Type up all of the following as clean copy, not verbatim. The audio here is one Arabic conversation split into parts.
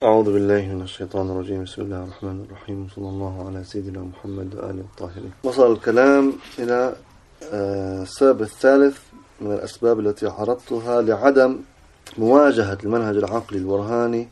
أعوذ بالله من الشيطان الرجيم. بسم الله الرحمن الرحيم. صلى الله على سيدنا محمد وآله الطاهرين. وصل الكلام إلى السبب الثالث من الأسباب التي عرضتها لعدم مواجهة المنهج العقلي البرهاني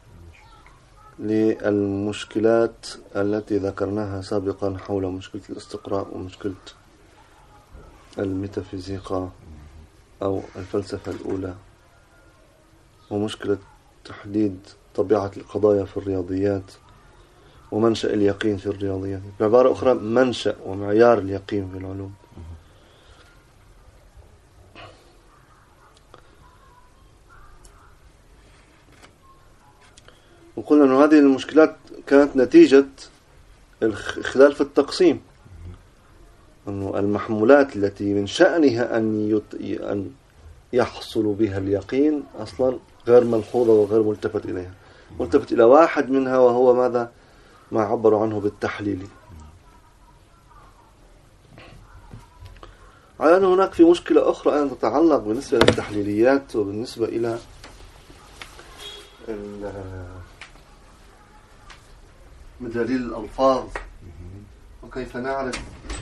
للمشكلات التي ذكرناها سابقا حول مشكلة الاستقراء ومشكلة الميتافيزيقا أو الفلسفة الأولى ومشكلة تحديد طبيعة القضايا في الرياضيات ومنشأ اليقين في الرياضيات، بعبارة أخرى منشأ ومعيار اليقين في العلوم. وقلنا أن هذه المشكلات كانت نتيجة الخلال في التقسيم، أنه المحمولات التي من شأنها أن يحصل بها اليقين أصلا غير ملحوظة وغير ملتفت إليها، ملتفت إلى واحد منها وهو ماذا؟ ما عبروا عنه بالتحليل. على أن هناك في مشكلة أخرى أن تتعلق بالنسبة للتحليليات وبالنسبة إلى مدلول الألفاظ وكيف نعرف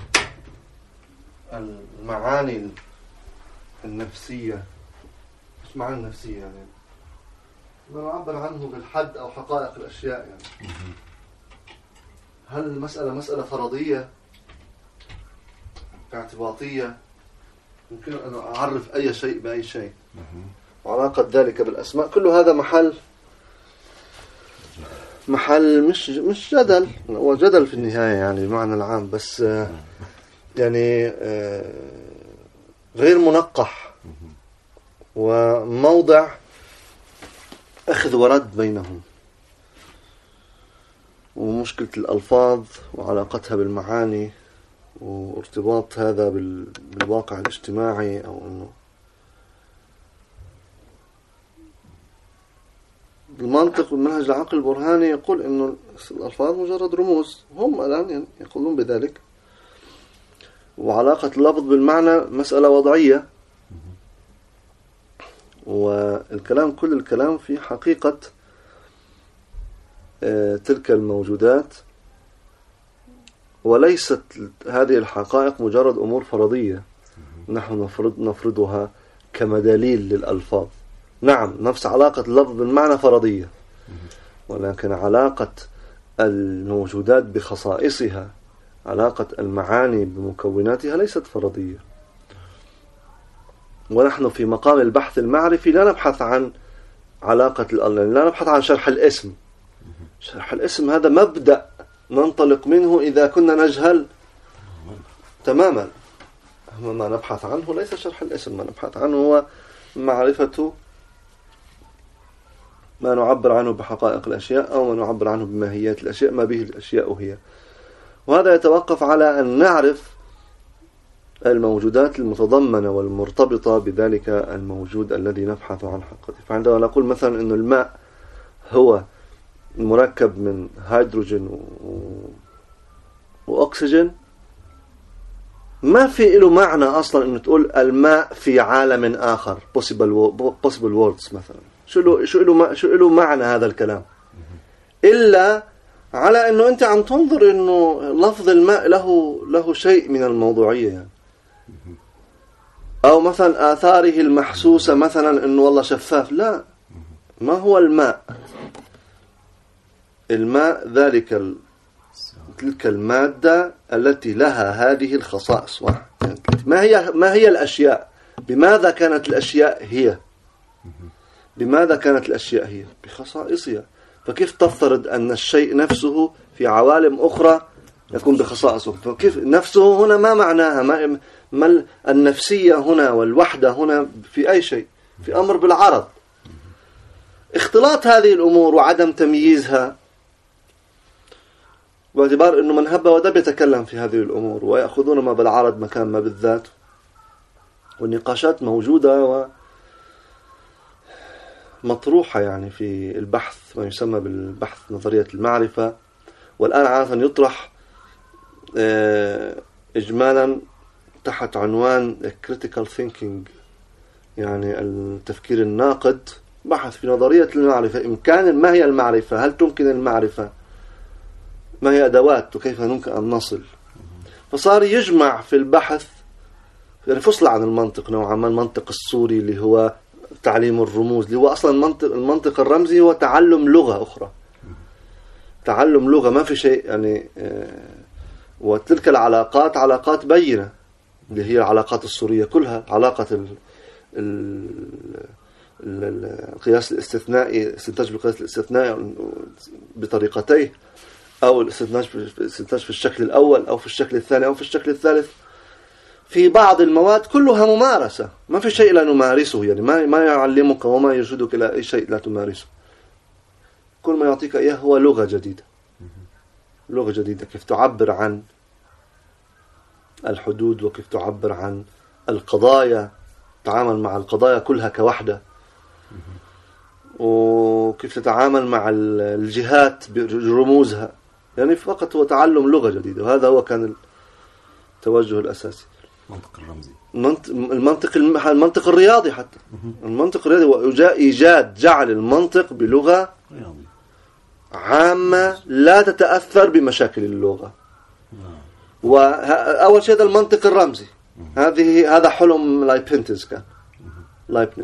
المعاني النفسية. مش معنى النفسية يعني ما نعبر عنه بالحد أو حقائق الأشياء يعني. هل المسألة مسألة فرضية اعتباطية يمكن أن أعرف أي شيء بأي شيء، وعلاقة ذلك بالأسماء، كل هذا محل مش جدل، هو جدل في النهاية يعني بمعنى العام، بس يعني غير منقح وموضع أخذ ورد بينهم. ومشكلة الألفاظ وعلاقتها بالمعاني وارتباط هذا بالواقع الاجتماعي، أو أنه المنطق والمنهج العقل البرهاني يقول أنه الألفاظ مجرد رموز، هم الآن يقولون بذلك، وعلاقة اللفظ بالمعنى مسألة وضعية، والكلام كل الكلام في حقيقة تلك الموجودات، وليست هذه الحقائق مجرد أمور فرضية نحن نفرضها كمدليل للألفاظ. نعم، نفس علاقة اللفظ بالمعنى فرضية، ولكن علاقة الموجودات بخصائصها، علاقة المعاني بمكوناتها ليست فرضية. ونحن في مقام البحث المعرفي لا نبحث عن علاقة لا نبحث عن شرح الاسم. شرح الاسم هذا مبدأ ننطلق منه إذا كنا نجهل تماما. ما نبحث عنه ليس شرح الاسم، ما نبحث عنه هو معرفة ما نعبر عنه بحقائق الأشياء أو ما نعبر عنه بماهيات الأشياء، ما به الأشياء هي. وهذا يتوقف على أن نعرف الموجودات المتضمنة والمرتبطة بذلك الموجود الذي نبحث عن حقيقته. فعندما نقول مثلا أن الماء هو مركب من هيدروجين وأكسجين، ما في له معنى أصلا أن تقول الماء في عالم آخر possible worlds مثلا. شو له معنى هذا الكلام؟ إلا على أنه أنت عم تنظر أنه لفظ الماء له شيء من الموضوعية يعني. أو مثلا آثاره المحسوسة، مثلا أنه والله شفاف. لا، ما هو الماء؟ الماء تلك المادة التي لها هذه الخصائص. ما هي الأشياء؟ بماذا كانت الأشياء هي؟ بماذا كانت الأشياء هي؟ بخصائصها. فكيف تفترض أن الشيء نفسه في عوالم أخرى يكون بخصائصه؟ فكيف نفسه هنا ما معناها؟ ما النفسية هنا والوحدة هنا في أي شيء؟ في أمر بالعرض. اختلاط هذه الأمور وعدم تمييزها، باعتبار أنه من هب ودب يتكلم في هذه الأمور ويأخذون ما بالعرض مكان ما بالذات، والنقاشات موجودة ومطروحة يعني في البحث، ما يسمى بالبحث نظرية المعرفة. والآن عادة يطرح إجمالا تحت عنوان critical thinking، يعني التفكير الناقد بحث في نظرية المعرفة، ما هي المعرفة، هل تمكن المعرفة، ما هي أدوات وكيف يمكن أن نصل. فصار يجمع في البحث، يعني فصل عن المنطق نوعا ما، المنطق الصوري اللي هو تعليم الرموز، اللي هو أصلا المنطق الرمزي هو تعلم لغة أخرى، تعلم لغة، ما في شيء يعني. وتلك العلاقات علاقات بينة، اللي هي العلاقات الصورية كلها، علاقة القياس الاستثنائي، استنتاج بالقياس الاستثنائي بطريقتين، أو الاستنتاج في الشكل الأول أو في الشكل الثاني أو في الشكل الثالث. في بعض المواد كلها ممارسة، ما في شيء لا نمارسه، يعني ما يعلمك وما يرشدك إلى أي شيء لا تمارسه. كل ما يعطيك إياه هو لغة جديدة، لغة جديدة، كيف تعبر عن الحدود، وكيف تعبر عن القضايا، تتعامل مع القضايا كلها كوحدة، وكيف تتعامل مع الجهات برموزها. يعني فقط هو تعلم لغة جديدة، وهذا هو كان التوجه الأساسي. المنطق الرمزي، المنطق الرياضي، حتى المنطق الرياضي هو جعل المنطق بلغة عامة لا تتأثر بمشاكل اللغة. وأول شيء هذا المنطق الرمزي، هذا حلم لايبنتز، كان لايبنز،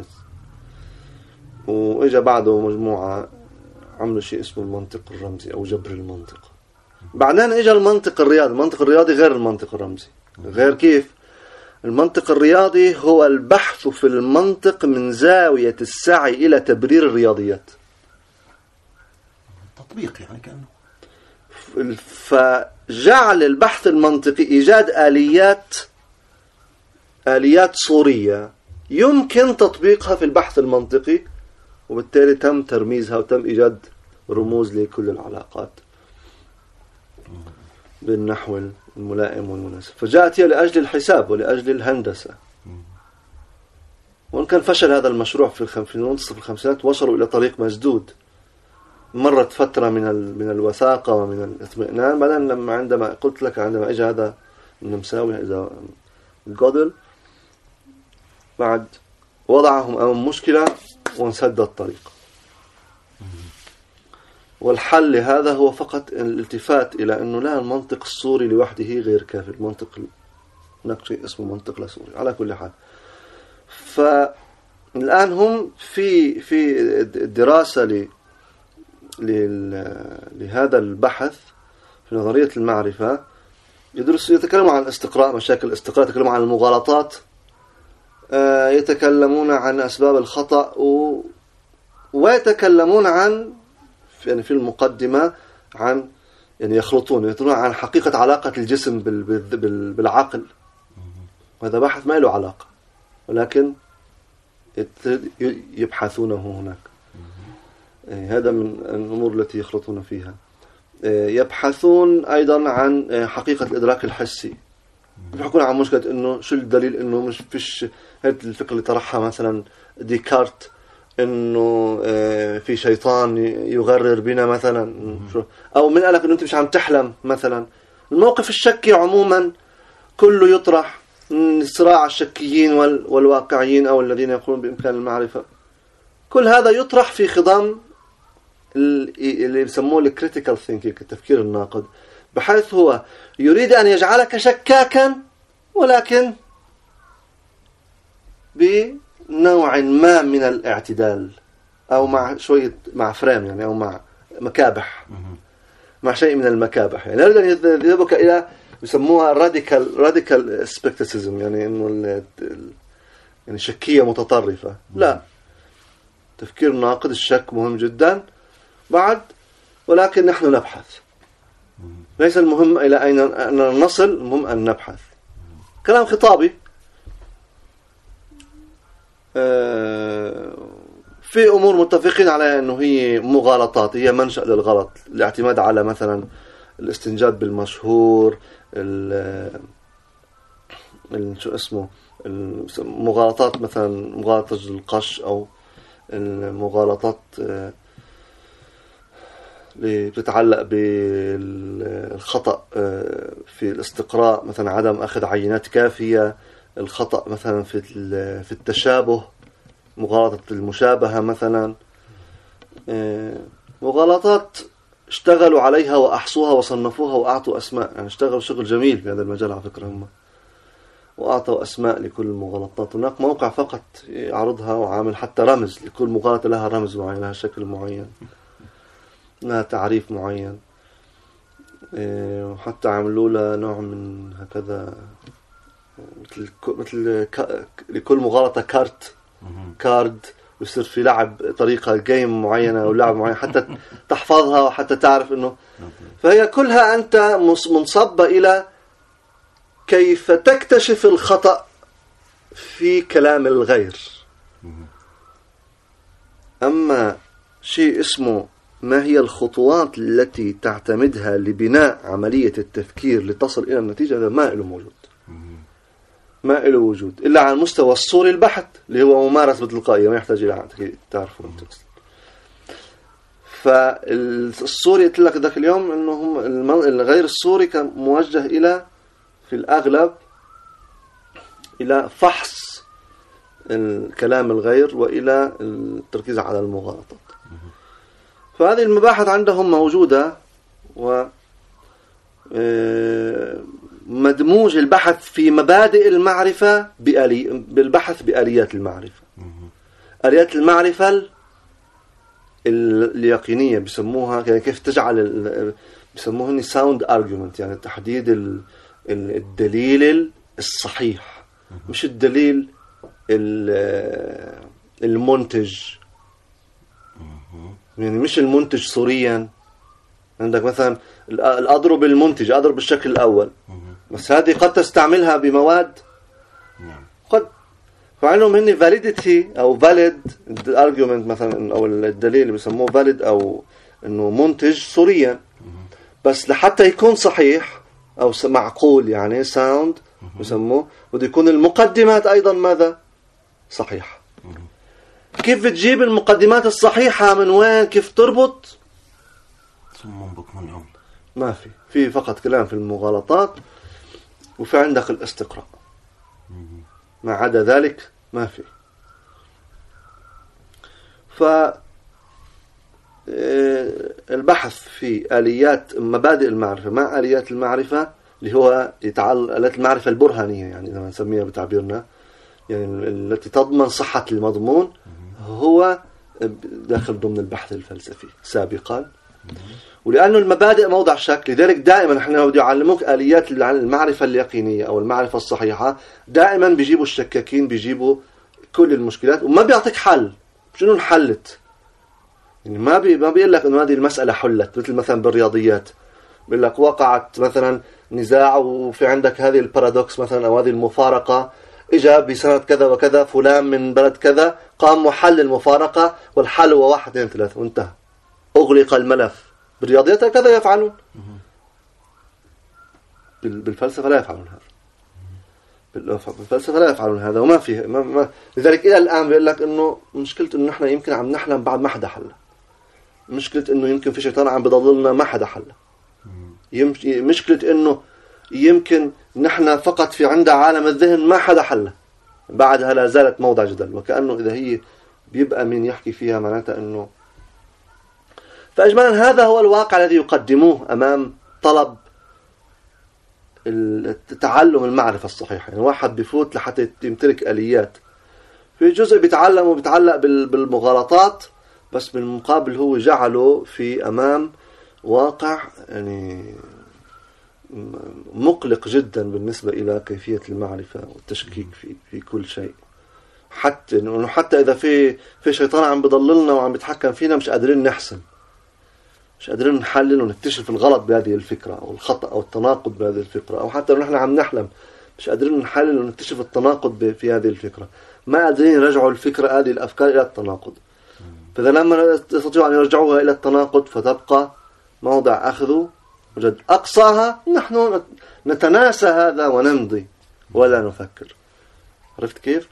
وإجا بعده مجموعة عملوا شيء اسمه المنطق الرمزي أو جبر المنطق. بعدين إجا المنطق الرياضي. المنطق الرياضي غير المنطق الرمزي. غير كيف؟ المنطق الرياضي هو البحث في المنطق من زاوية السعي إلى تبرير الرياضيات، تطبيق يعني كأنه. فجعل البحث المنطقي إيجاد آليات صورية يمكن تطبيقها في البحث المنطقي، وبالتالي تم ترميزها وتم إيجاد رموز لكل العلاقات بالنحو الملائم والمناسب. فجاءت هي لأجل الحساب ولأجل الهندسة. وإن كان فشل هذا المشروع في منتصف الخمسينات، وصلوا إلى طريق مسدود. مرت فترة من الوثاقة ومن الاطمئنان. بعدين عندما قلت لك، عندما اجى هذا النمساوي، إذا جودل، بعد وضعهم أمام مشكلة وانسد الطريق. والحل لهذا هو فقط الالتفات إلى أنه لا، المنطق الصوري لوحده غير كافي. المنطق هناك شيء اسمه منطق لا صوري. على كل حال، فالآن هم في الدراسة لهذا البحث في نظرية المعرفة، يتكلمون عن الاستقراء، مشاكل الاستقراء، يتكلمون عن المغالطات، يتكلمون عن أسباب الخطأ، ويتكلمون عن يعني في المقدمة عن يعني يخلطون عن حقيقة علاقة الجسم بالعقل. وهذا بحث ما له علاقة، ولكن يبحثونه هناك. هذا من الأمور التي يخلطون فيها. يبحثون أيضا عن حقيقة الإدراك الحسي. يبحثون عن مشكلة إنه شو الدليل إنه مش فيش هذه الفكرة اللي طرحها مثلا ديكارت، إنه في شيطان يغرر بنا مثلا، أو من قالك إنه أنت مش عم تحلم مثلا. الموقف الشكي عموما كله يطرح من صراع الشكيين والواقعيين، أو الذين يقولون بإمكان المعرفة. كل هذا يطرح في خضم اللي يسموه الكريتيكال ثينكينج، التفكير الناقد، بحيث هو يريد أن يجعلك شكاكا، ولكن بنوع ما من الاعتدال، أو مع فريم يعني، أو مع مكابح، مع شيء من المكابح. يعني يريد أن يذهبك إلى يسموها راديكال سبكتيسيزم، يعني إنه يعني شكية متطرفة. لا، تفكير ناقد، الشك مهم جدا بعد، ولكن نحن نبحث. ليس المهم إلى أين نصل، المهم أن نبحث. كلام خطابي. في أمور متفقين على أنه هي مغالطات، هي منشأ للغلط، الاعتماد على مثلا الاستنجاد بالمشهور، شو اسمه، المغالطات، مثلا مغالطة القش، أو المغالطات اللي بتتعلق بالخطأ في الاستقراء، مثلا عدم أخذ عينات كافية، الخطأ مثلا في التشابه، مغالطة المشابهة مثلا، مغالطات اشتغلوا عليها وأحصوها وصنفوها وأعطوا أسماء، يعني اشتغلوا شغل جميل في هذا المجال على فكرة هم، وأعطوا أسماء لكل المغالطات. هناك موقع فقط يعرضها وعامل حتى رمز لكل مغالطة، لها رمز معين، لها شكل معين، لها تعريف معين، وحتى عملوا لها نوع من هكذا مثل لكل مغالطة كارد يصير في لعب طريقة جيم معينة أو لعب معين حتى تحفظها وحتى تعرف إنه، فهي كلها أنت منصبة إلى كيف تكتشف الخطأ في كلام الغير. أما شيء اسمه ما هي الخطوات التي تعتمدها لبناء عملية التفكير لتصل إلى النتيجة، هذا ما له موجود، ما له وجود إلا على المستوى الصوري البحث اللي هو ممارسة تلقائية، ما يحتاج إلى تعرفوا أنت. فالصوري قلت لك ذاك اليوم إنه هم الغير الصوري كان موجه إلى في الأغلب إلى فحص الكلام الغير وإلى التركيز على المغالطات. فهذه المباحث عندهم موجودة، و مدموج البحث في مبادئ المعرفة بالبحث بآليات المعرفة. آليات المعرفة اليقينية بيسموها، يعني كيف تجعل بيسموها sound argument، يعني تحديد الدليل الصحيح، مش الدليل المنتج، يعني مش المنتج صوريا. عندك مثلا الأضرب المنتج، أضرب بالشكل الأول، بس هذه قد تستعملها بمواد قد، فعندهم هني validity أو valid argument مثلا، أو الدليل اللي بيسموه valid أو إنه منتج صوريا، بس لحتى يكون صحيح أو معقول يعني sound بيسموه، بده يكون المقدمات أيضا ماذا؟ صحيح. كيف تجيب المقدمات الصحيحة من وين؟ كيف تربط؟ ما في فقط كلام في المغالطات، وفي عندك الاستقراء، ما عدا ذلك ما في. فالبحث في آليات مبادئ المعرفة مع آليات المعرفة اللي هو آليات المعرفة البرهانية، يعني إذا نسميها بتعبيرنا، يعني التي تضمن صحة المضمون، هو داخل ضمن البحث الفلسفي سابقا. ولأنه المبادئ موضع شك، لذلك دائما نحن بدي يعلموك آليات المعرفة اليقينية أو المعرفة الصحيحة، دائما بيجيبوا الشكاكين، بيجيبوا كل المشكلات وما بيعطيك حل. شنو انحلت؟ يعني ما بيقول لك إنه هذه المسألة حلت، مثل بالرياضيات بيقول لك وقعت مثلا نزاع وفي عندك هذه البارادوكس مثلا أو هذه المفارقة، إجا بسنة كذا وكذا فلان من بلد كذا قام وحل المفارقة والحل هو 1 2 3 وانتهى، أغلق الملف. بالرياضيات هكذا يفعلون، بالفلسفة لا يفعلون هذا، بالفلسفة لا يفعلون هذا، وما فيه لذلك إلى الآن بيقول لك إنه مشكلة إنه نحن يمكن عم نحلم بعد ما حدا حله، مشكلة إنه يمكن في شيطان عم بضللنا ما حدا حله، مشكلة إنه يمكن نحن فقط في عند عالم الذهن ما حدا حله، بعدها لا زالت موضع جدل. وكأنه إذا هي بيبقى مين يحكي فيها معناتها إنه. فأجمالا هذا هو الواقع الذي يقدموه أمام طلب تعلم المعرفة الصحيحة. يعني واحد بيفوت لحتى يمتلك آليات، في جزء بيتعلم وبيتعلق بالمغالطات، بس بالمقابل هو جعله في أمام واقع يعني مقلق جدا بالنسبة إلى كيفية المعرفة والتشكيك في كل شيء. حتى إنه حتى إذا في شيطان عم بضللنا وعم بيتحكم فينا مش قادرين نحسن، مش قادرين نحلل ونكتشف الغلط بهذه الفكرة أو الخطأ أو التناقض بهذه الفكرة، أو حتى لو نحن عم نحلم مش قادرين نحلل ونكتشف التناقض في هذه الفكرة، ما قادرين يرجعوا الفكرة هذه الأفكار إلى التناقض. فإذا لما يستطيعوا أن يرجعوها إلى التناقض فتبقى موضع أخذ وجد أقصاها، نحن نتناسى هذا ونمضي ولا نفكر. عرفت كيف؟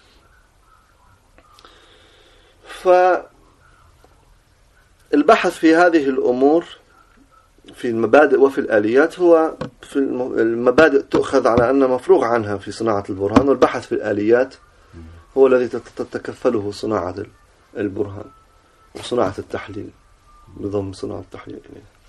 فالبحث في هذه الأمور في المبادئ وفي الآليات هو في المبادئ تؤخذ على أن مفروغ عنها في صناعة البرهان، والبحث في الآليات هو الذي تتكفله صناعة البرهان وصناعة التحليل، نظام صناعة التحليل.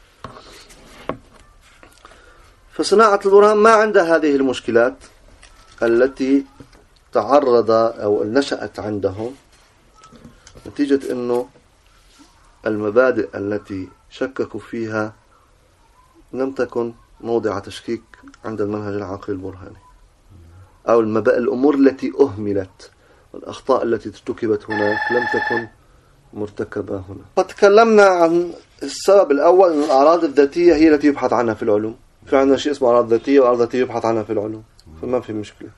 فصناعة البرهان ما عندها هذه المشكلات التي تعرض أو نشأت عندهم نتيجة أنه المبادئ التي شككوا فيها لم تكن موضع تشكيك عند المنهج العقلي البرهاني، أو الأمور التي أهملت والأخطاء التي ارتكبت هناك لم تكن مرتكبة هنا. فتكلمنا عن السبب الأول أن الأعراض الذاتية هي التي يبحث عنها في العلوم. في عندنا شيء اسمه أعراض ذاتية وأعراض ذاتية يبحث عنها في العلوم، فما في مشكلة.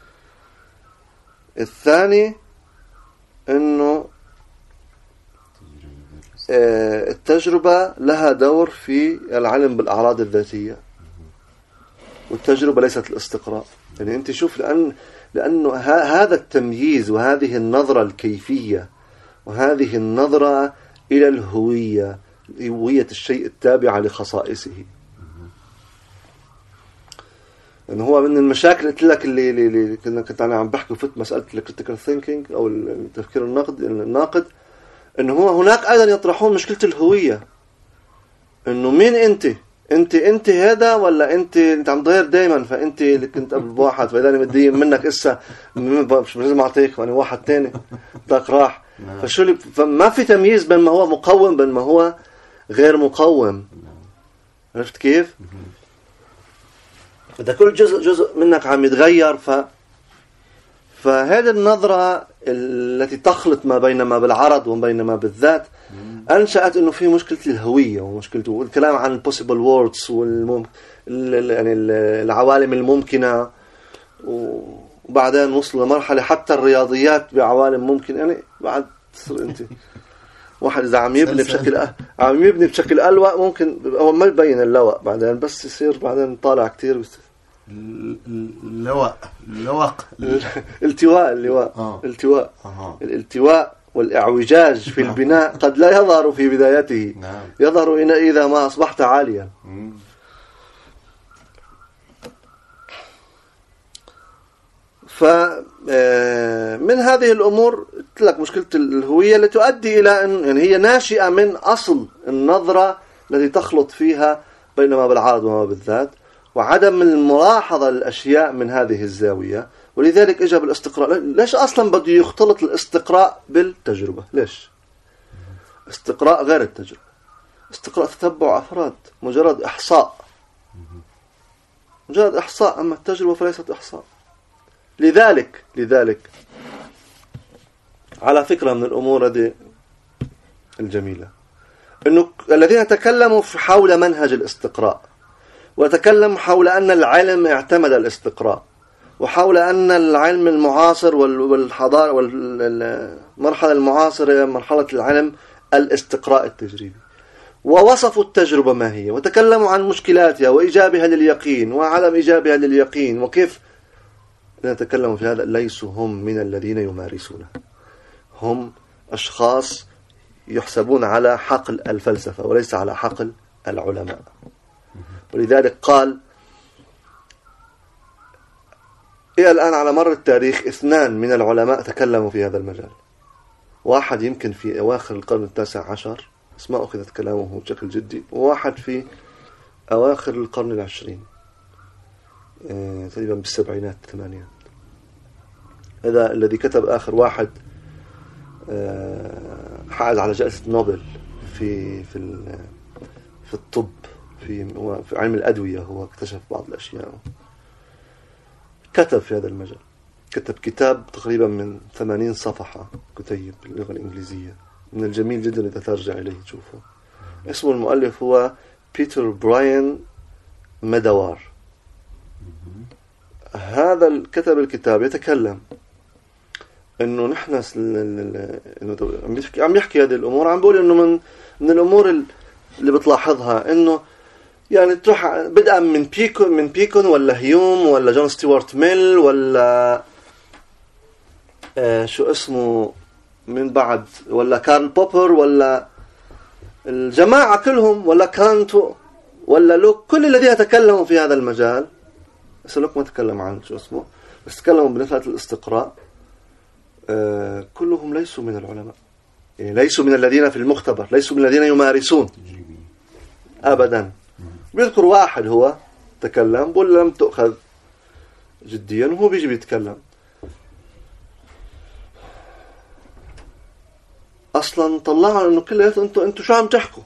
الثاني أنه التجربة لها دور في العلم بالأعراض الذاتية، والتجربة ليست الاستقراء. يعني أنت شوف، لأنه هذا التمييز وهذه النظرة الكيفية وهذه النظرة إلى الهوية، هوية الشيء التابعة لخصائصه. يعني هو من المشاكل قلت لك اللي كنت أنا عم بحكي وفت مسألة الكريتيكال ثينكينج أو التفكير الناقد، إنه هو هناك أيضا يطرحون مشكلة الهوية. إنه مين أنت هذا ولا أنت عم تغير دائما، فأنت اللي كنت قبل بواحد فإذا أنا بدي منك إسا مش لازم أعطيك وأنا واحد تاني تاك راح. فما في تمييز بين ما هو مقوم بين ما هو غير مقوم. عرفت كيف؟ إذا كل جزء منك عم يتغير فهذه النظرة التي تخلط ما بين ما بالعرض وما بين ما بالذات أنشأت إنه في مشكلة الهوية ومشكلته والكلام عن possible worlds يعني العوالم الممكنة، وبعدين وصلوا لمرحلة حتى الرياضيات بعوالم ممكن. يعني بعد تصير أنت واحد إذا عم يبني بشكل ألوأ ممكن هو ما يبين اللوأ بعدين، بس يصير بعدين طالع كتير الالتواء والإعوجاج في البناء قد لا يظهر في بدايته، يظهر إذا ما أصبحت عاليا. فمن هذه الأمور قلت لك مشكلة الهوية التي تؤدي إلى أن يعني هي ناشئة من أصل النظرة التي تخلط فيها بين ما بالعرض وما بالذات، وعدم الملاحظة للأشياء من هذه الزاوية. ولذلك إجا بالاستقراء. ليش أصلا بده يختلط الاستقراء بالتجربة؟ ليش؟ استقراء غير التجربة. استقراء تتبع أفراد، مجرد إحصاء، أما التجربة فليست إحصاء. لذلك على فكرة من الأمور هذه الجميلة إنه الذين تكلموا حول منهج الاستقراء وتكلم حول أن العلم اعتمد الاستقراء، وحول أن العلم المعاصر والحضارة والمرحلة المعاصرة مرحلة العلم الاستقراء التجريبي، ووصفوا التجربة ما هي، وتكلموا عن مشكلاتها وإيجابها لليقين وعدم إيجابها لليقين وكيف نتكلم في هذا. ليسوا هم من الذين يمارسونه، هم أشخاص يحسبون على حقل الفلسفة وليس على حقل العلماء. ولذلك قال إلى الآن على مر التاريخ 2 من العلماء تكلموا في هذا المجال. واحد يمكن في أواخر القرن 19 بس ما أخذت كلامه بشكل جدي، وواحد في أواخر القرن 20 تقريبا بالسبعينات الثمانينات. هذا الذي كتب آخر واحد حاز على جائزة نوبل في الطب، في علم الأدوية. هو اكتشف بعض الأشياء، كتب في هذا المجال، كتب كتاب تقريبا من 80 صفحة كتيب باللغة الإنجليزية، من الجميل جدا إذا ترجع إليه تشوفه. اسم المؤلف هو بيتر براين ميدوار. هذا كتب الكتاب يتكلم إنه نحن عم يحكي هذه الأمور، عم بقول إنه من الأمور اللي بتلاحظها إنه يعني تروح بدءا من بيكون ولا هيوم ولا جون ستيوارت ميل ولا شو اسمه من بعد، ولا كارل بوبر ولا الجماعة كلهم، ولا كانت ولا لوك، كل الذين تكلموا في هذا المجال. بس لوك ما تكلم عن شو اسمه، بس تكلموا بنفعة الاستقراء. كلهم ليسوا من العلماء، يعني ليسوا من الذين في المختبر، ليسوا من الذين يمارسون أبدا. بيذكر واحد هو تكلم بقول لم تؤخذ جديا، وهو بيجي بيتكلم. أصلا طلعوا إنه كلياتهم أنتوا شو عم تحكوا؟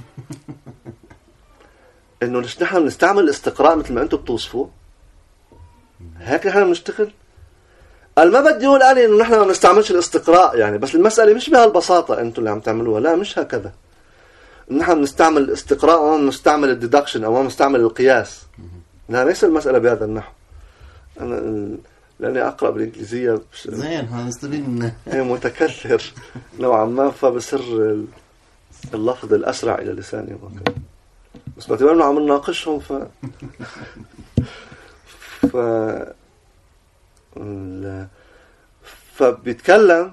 إنه نحن بنستعمل الاستقراء مثل ما أنتوا بتوصفوا، هيك نحن بنشتغل. قال ما بدي أقول أنا إنه نحن ما بنستعملش الاستقراء يعني، بس المسألة مش بهالبساطة أنتوا اللي عم تعملوها، لا مش هكذا. نحن بنستعمل الاستقراء وما بنستعمل الديدكشن أو ما بنستعمل القياس. لا ليس المسألة بهذا النحو. أنا لأني أقرأ بالإنجليزية زين هنستفيد منه. متكرر نوعا ما، فبصير اللفظ الأسرع إلى لساني وكذا. بس باعتبار إنه عم نناقشهم فبيتكلم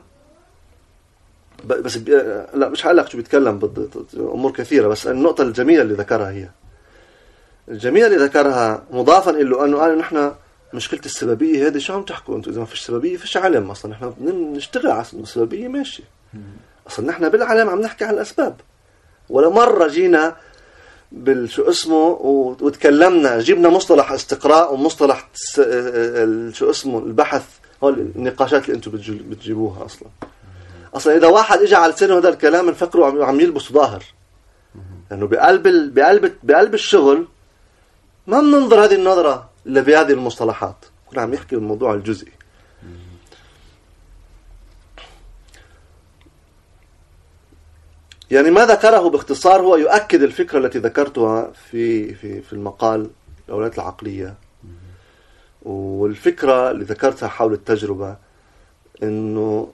بس لا مش هقول لك شو بيتكلم بالضبط، أمور كثيرة. بس النقطة الجميلة اللي ذكرها هي الجميلة اللي ذكرها مضافا إنه أنه قال نحن مشكلة السببية هذه شو عم تحكوا أنتوا؟ إذا ما فيش سببية فيش علم أصلا. نحن نشتغل على السببية ماشي، أصلا نحن بالعلم عم نحكي عن الأسباب. ولا مرة جينا بالشو اسمه وتكلمنا جبنا مصطلح استقراء ومصطلح شو اسمه البحث، هو النقاشات اللي أنتوا بتجيبوها أصلا إذا واحد إجا على لسانه هذا الكلام نفكره عم يلبس ظاهر، لأنه بقلب الشغل ما بننظر هذه النظرة إلا بهذه المصطلحات. كنا عم يحكي الموضوع الجزئي. يعني ما ذكره باختصار هو يؤكد الفكرة التي ذكرتها في المقال الأولويات العقلية، والفكرة اللي ذكرتها حول التجربة إنه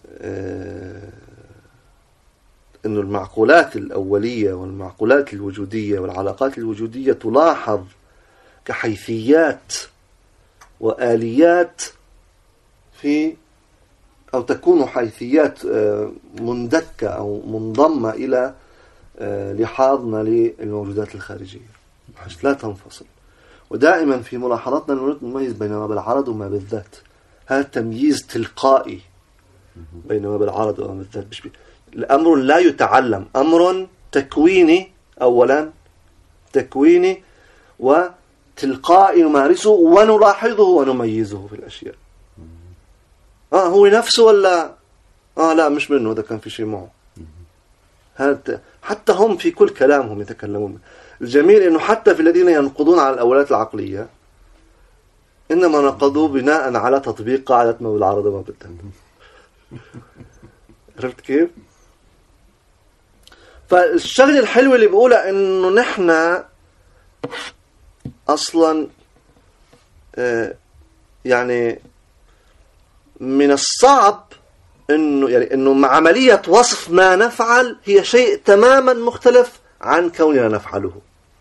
المعقولات الأولية والمعقولات الوجودية والعلاقات الوجودية تلاحظ كحيثيات وآليات أو تكون حيثيات مندكة أو منضمة إلى لحاظنا للموجودات الخارجية، بحيث لا تنفصل. ودائما في ملاحظاتنا نميز بين ما بالعرض وما بالذات. هذا تمييز تلقائي بين ما بالعرض وما بالذات. الأمر لا يتعلم، أمر تكويني أولا، تكويني وتلقائي نمارسه ونلاحظه ونميزه في الأشياء. هو نفسه ولا لا مش منه، هذا كان في شيء معه. حتى هم في كل كلامهم يتكلمون. الجميل إنه حتى في الذين ينقضون على الأولويات العقلية إنما نقضوا بناء على تطبيق قاعدة ما بالعرض وما بالذات. عرفت كيف؟ فالشغل الحلو اللي بقوله إنه نحن أصلا يعني من الصعب إنه مع عملية وصف ما نفعل هي شيء تماما مختلف عن كوننا نفعله.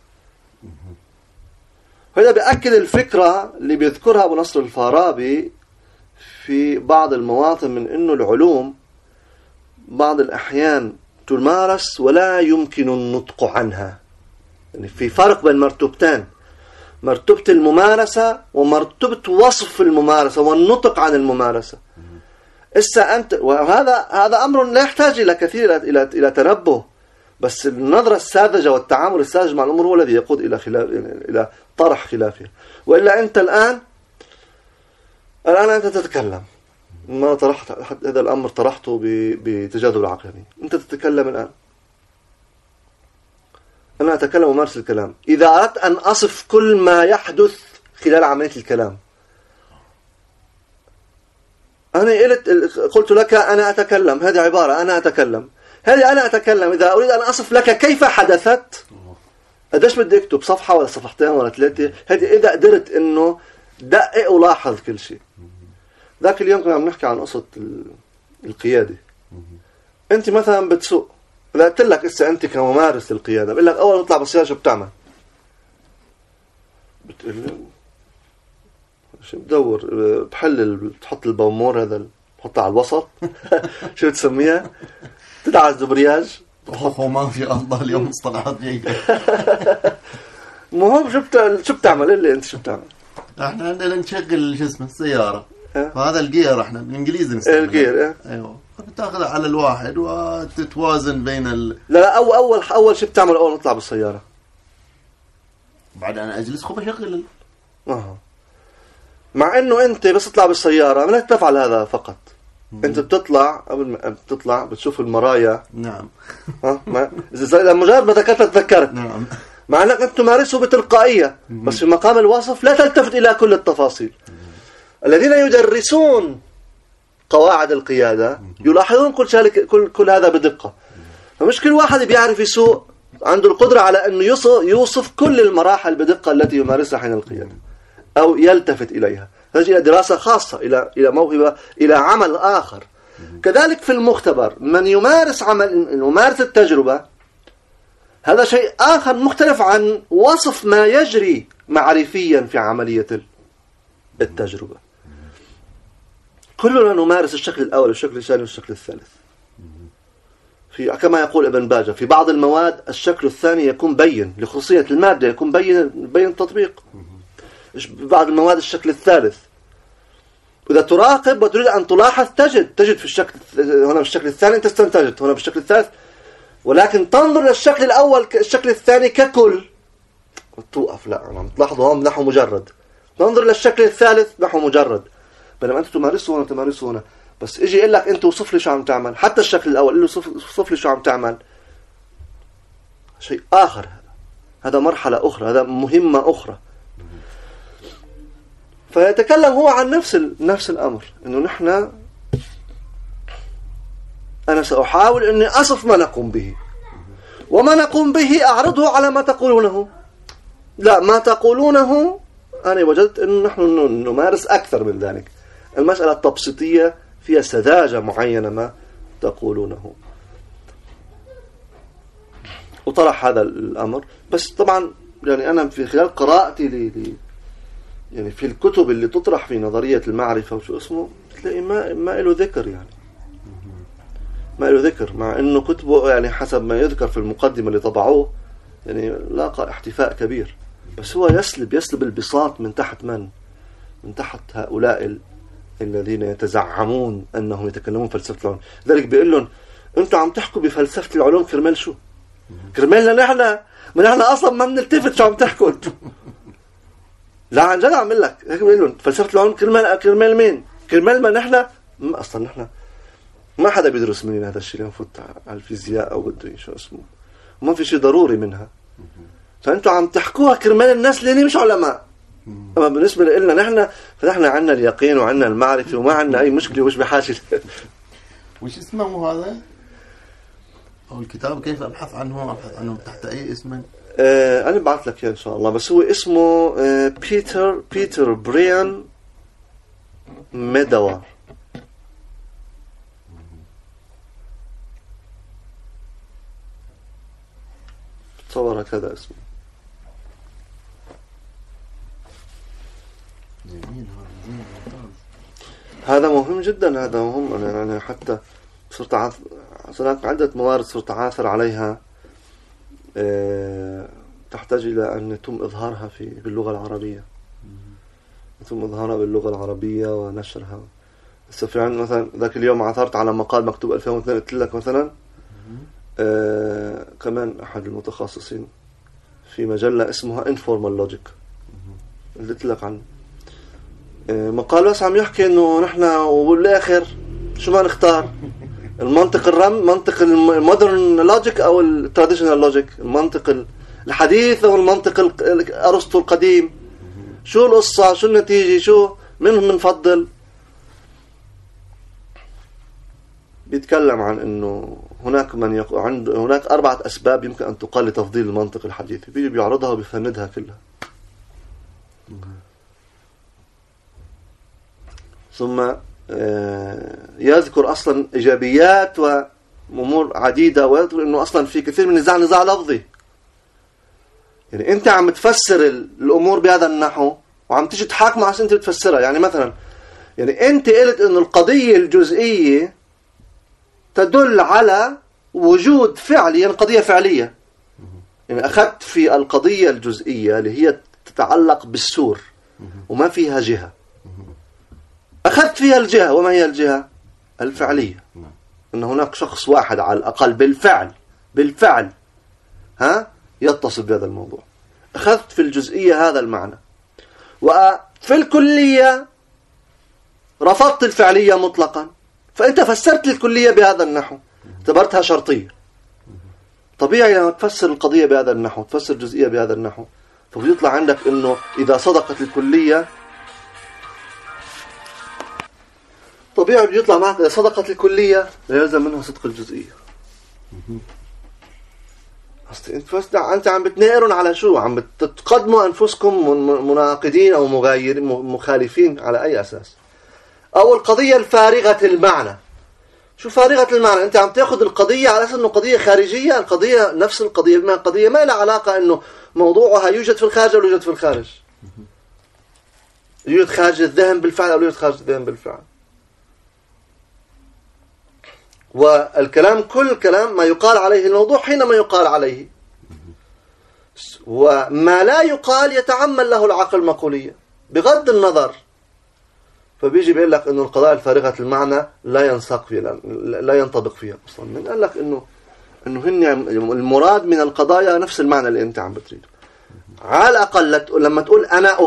هذا بيأكد الفكرة اللي بيذكرها أبو نصر الفارابي في بعض المواطن من إنه العلوم بعض الأحيان تمارس ولا يمكن النطق عنها. يعني في فرق بين مرتبتين، مرتبة الممارسة ومرتبة وصف الممارسة والنطق عن الممارسة. وهذا أمر لا يحتاج إلى كثير إلى تنبه، بس النظرة الساذجة والتعامل الساذج مع الأمور هو الذي يقود إلى طرح خلافها. وإلا أنت الآن أنت تتكلم، ما طرحت هذا الأمر طرحته بتجاذب العقلاني، أنت تتكلم الآن، أنا أتكلم ومارس الكلام. إذا أردت أن أصف كل ما يحدث خلال عملية الكلام، أنا قلت لك أنا أتكلم، هذه عبارة أنا أتكلم، هذه أنا أتكلم. إذا أريد أن أصف لك كيف حدثت، قديش بدي أكتب صفحة ولا صفحتين ولا ثلاثة؟ هذه إذا قدرت إنه دقق ولاحظ كل شيء. ذاك اليوم كنا عم نحكي عن قصة القيادة. أنت مثلا بتسوق، إذا قلت لك إسا أنت كممارس للقيادة بقول لك أول ما تطلع بالسيارة شو بتعمل؟ بتقول لي شو بدور؟ تحط البومور هذا تحطه على الوسط شو بتسميها؟ تدعس دبرياج. ما شاء الله اليوم مصطلحات جيدة. مهم شو بتعمل اللي أنت شو بتعمل؟ احنا عندنا نشغل شو اسمه السيارة هذا الجير احنا بالانجليزي نستخدمه. الجير ايوه، بتاخذها على الواحد وتتوازن بين لا اول شيء بتعمل اول ما تطلع بالسياره. بعد انا اجلس خب اشغل. مع انه انت بس تطلع بالسياره ما تفعل هذا فقط. انت بتطلع قبل ما بتطلع بتشوف المرايا. نعم. اذا مجرد ما ذكرت تذكرت. نعم. مع انك انت تمارسه بتلقائيه، بس في مقام الوصف لا تلتفت الى كل التفاصيل. الذين يدرسون قواعد القياده يلاحظون كل هذا بدقه. فمش كل واحد بيعرف يسوق عنده القدره على انه يوصف كل المراحل بدقه التي يمارسها حين القياده او يلتفت اليها. تحتاج الى دراسه خاصه، الى موهبه، الى عمل اخر. كذلك في المختبر من يمارس التجربه، هذا شيء آخر مختلف عن وصف ما يجري معرفيا في عملية التجربة. كلنا نمارس الشكل الأول والشكل الثاني والشكل الثالث. كما يقول ابن باجة في بعض المواد الشكل الثاني يكون بين لخصوصية المادة، يكون بين التطبيق. بعض المواد الشكل الثالث. إذا تراقب وتريد أن تلاحظ تجد في الشكل هنا بالشكل الثاني أنت استنتجت، هنا بالشكل الثالث، ولكن تنظر للشكل الأول الشكل الثاني ككل وتوقف. لا عم تلاحظوا هون نحو مجرد، تنظر للشكل الثالث نحو مجرد، بينما أنت تمارسه هنا بس اجي يقول لك أنت وصف لي شو عم تعمل. حتى الشكل الأول قل له وصف لي شو عم تعمل، شيء آخر. هذا مرحلة أخرى، هذا مهمة أخرى. فيتكلم هو عن نفس الأمر، إنه أنا سأحاول أني أصف ما نقوم به، وما نقوم به أعرضه على ما تقولونه. لا، ما تقولونه أنا وجدت أنه نحن نمارس أكثر من ذلك. المسألة التبسيطية فيها سذاجة معينة ما تقولونه. وطرح هذا الأمر. بس طبعا يعني أنا في خلال قراءتي يعني في الكتب اللي تطرح في نظرية المعرفة وشو اسمه تلاقي ما له ذكر، يعني ما له ذكر، مع انه كتبه يعني حسب ما يذكر في المقدمة اللي طبعوه يعني لاقى احتفاء كبير. بس هو يسلب البساط من تحت هؤلاء الذين يتزعمون انهم يتكلمون فلسفة العلوم. لذلك بيقول لهم انتم عم تحكوا بفلسفة العلوم كرمال شو؟ كرمالنا نحن اصلا ما بنلتفت شو عم تحكوا انتم. لا عن جد عم لك هيك بيقول لهم فلسفة العلوم كرمال مين؟ كرمال ما نحن اصلا نحن ما حدا بيدرس منين هذا الشيء لنفوت على الفيزياء او بده شو اسمه، وما في شيء ضروري منها. فانتوا عم تحكوها كرمال الناس اللي مش علماء. اما بالنسبه لنا نحن فنحن عندنا اليقين وعندنا المعرفه وما عندنا اي مشكله ومش بحاجه. وش اسمه هذا؟ او الكتاب كيف ابحث عنه تحت اي اسم؟ انا بعث لك اياه ان شاء الله. بس هو اسمه بيتر بريان ميدوار. تصور هكذا اسمه. هذا مهم جدا، هذا مهم. أنا حتى صرت عدة موارد صرت عاثر عليها تحتاج إلى أن يتم إظهارها باللغة العربية، يتم إظهارها باللغة العربية ونشرها. في عندنا مثلا ذاك اليوم عثرت على مقال مكتوب 2002 قلت لك مثلا كمان أحد المتخصصين في مجلة اسمها Informal Logic قلت لك عنه مقال بس عم يحكي إنه نحن وبالآخر شو ما نختار المنطق منطق المودرن لوجيك أو التراديشنال لوجيك، المنطق الحديث أو المنطق أرسطو القديم. شو القصة؟ شو النتيجة؟ شو منهم بنفضل؟ بيتكلم عن إنه هناك هناك 4 أسباب يمكن أن تقال لتفضيل المنطق الحديث، بيعرضها وبيفندها كلها. ثم يذكر أصلا إيجابيات وأمور عديدة، ويذكر إنه أصلا في كثير من نزاع لفظي. يعني أنت عم تفسر الأمور بهذا النحو وعم تيجي تحاكم عشان أنت بتفسرها. يعني مثلا يعني أنت قلت إنه القضية الجزئية تدل على وجود فعلي، يعني قضية فعلية. يعني أخذت في القضية الجزئية اللي هي تتعلق بالسور وما فيها جهة، أخذت فيها الجهة. وما هي الجهة؟ الفعلية، أن هناك شخص واحد على الأقل بالفعل يتصف بهذا الموضوع. أخذت في الجزئية هذا المعنى، وفي الكلية رفضت الفعلية مطلقا، فأنت فسرت الكلية بهذا النحو، اعتبرتها شرطية. طبيعي لما تفسر القضية بهذا النحو، تفسر الجزئية بهذا النحو، فبيطلع عندك أنه إذا صدقت الكلية، طبيعي بيطلع معك إذا صدقت الكلية يلزم منها صدق الجزئية. أنت عم بتناقرون على شو؟ عم بتقدموا أنفسكم مناقضين أو مغايرين مخالفين على أي أساس؟ أو القضية الفارغة المعنى. شو فارغة المعنى؟ أنت عم تأخذ القضية على أساس أنه قضية خارجية. القضية نفس القضية، بما قضية ما لها علاقة أنه موضوعها يوجد في الخارج أو يوجد في الخارج، يوجد خارج الذهن بالفعل أو يوجد خارج الذهن بالفعل. والكلام كل كلام ما يقال عليه الموضوع حينما يقال عليه، وما لا يقال يتعمل له العقل مقولية بغض النظر. فبيجي بيقول لك انه القضايا الفارغة المعنى لا ينطبق فيها اصلا. من قال لك انه هن المراد من القضايا نفس المعنى اللي انت عم بتريده. على الاقل لما تقول انا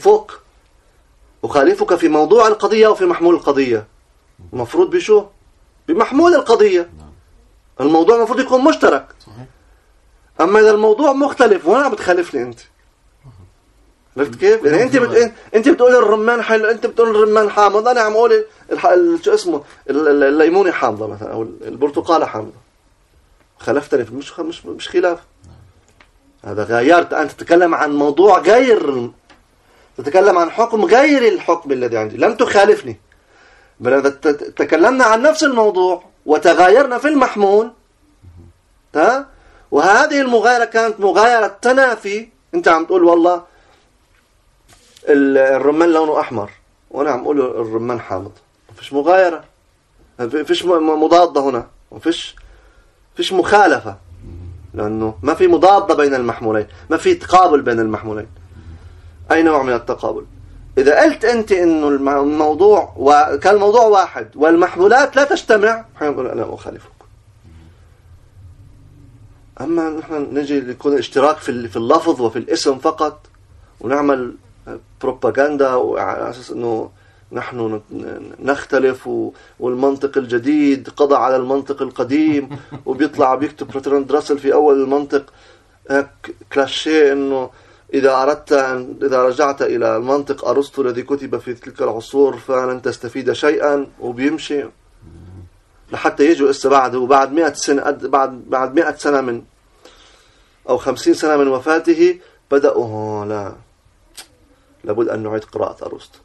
اخالفك في موضوع القضية وفي محمول القضية، المفروض بشو؟ بمحمول القضية. الموضوع المفروض يكون مشترك. اما اذا الموضوع مختلف وانا بتخالفني انت، عرفت كيف؟ يعني انت بتقول الرمان حلو، انت بتقول الرمان حامض، انا عم اقول شو اسمه الليمونه حامضه مثلا، او البرتقاله حامضه. خالفتني، مش خلاف. هذا غيرت. انت تتكلم عن موضوع غير، تتكلم عن حكم غير الحكم الذي عندي، لم تخالفني. بل اذا تكلمنا عن نفس الموضوع وتغايرنا في المحمول، وهذه المغايرة كانت مغايرة تنافي. انت عم تقول والله الرمان لونه احمر، وانا عم اقول الرمان حامض. ما فيش مغايرة، ما فيش مضادة هنا، ما فيش مخالفة، لانه ما في مضادة بين المحمولين، ما في تقابل بين المحمولين. اي نوع من التقابل؟ اذا قلت انت انه الموضوع كان الموضوع واحد والمحمولات لا تجتمع، حنقول انا اخالفك. اما نحن نجي يكون اشتراك في اللفظ وفي الاسم فقط، ونعمل بروباغندا على اساس انه نحن نختلف، والمنطق الجديد قضى على المنطق القديم، وبيطلع بيكتب برتراند راسل في اول المنطق كلاشيه انه إذا رجعت إلى المنطق أرسطو الذي كتب في تلك العصور فلن تستفيد شيئا، وبيمشي لحتى يجوا بعد 100 سنة، بعد 100 سنة من أو 50 سنة من وفاته بدأوا لا، لابد أن نعيد قراءة أرسطو،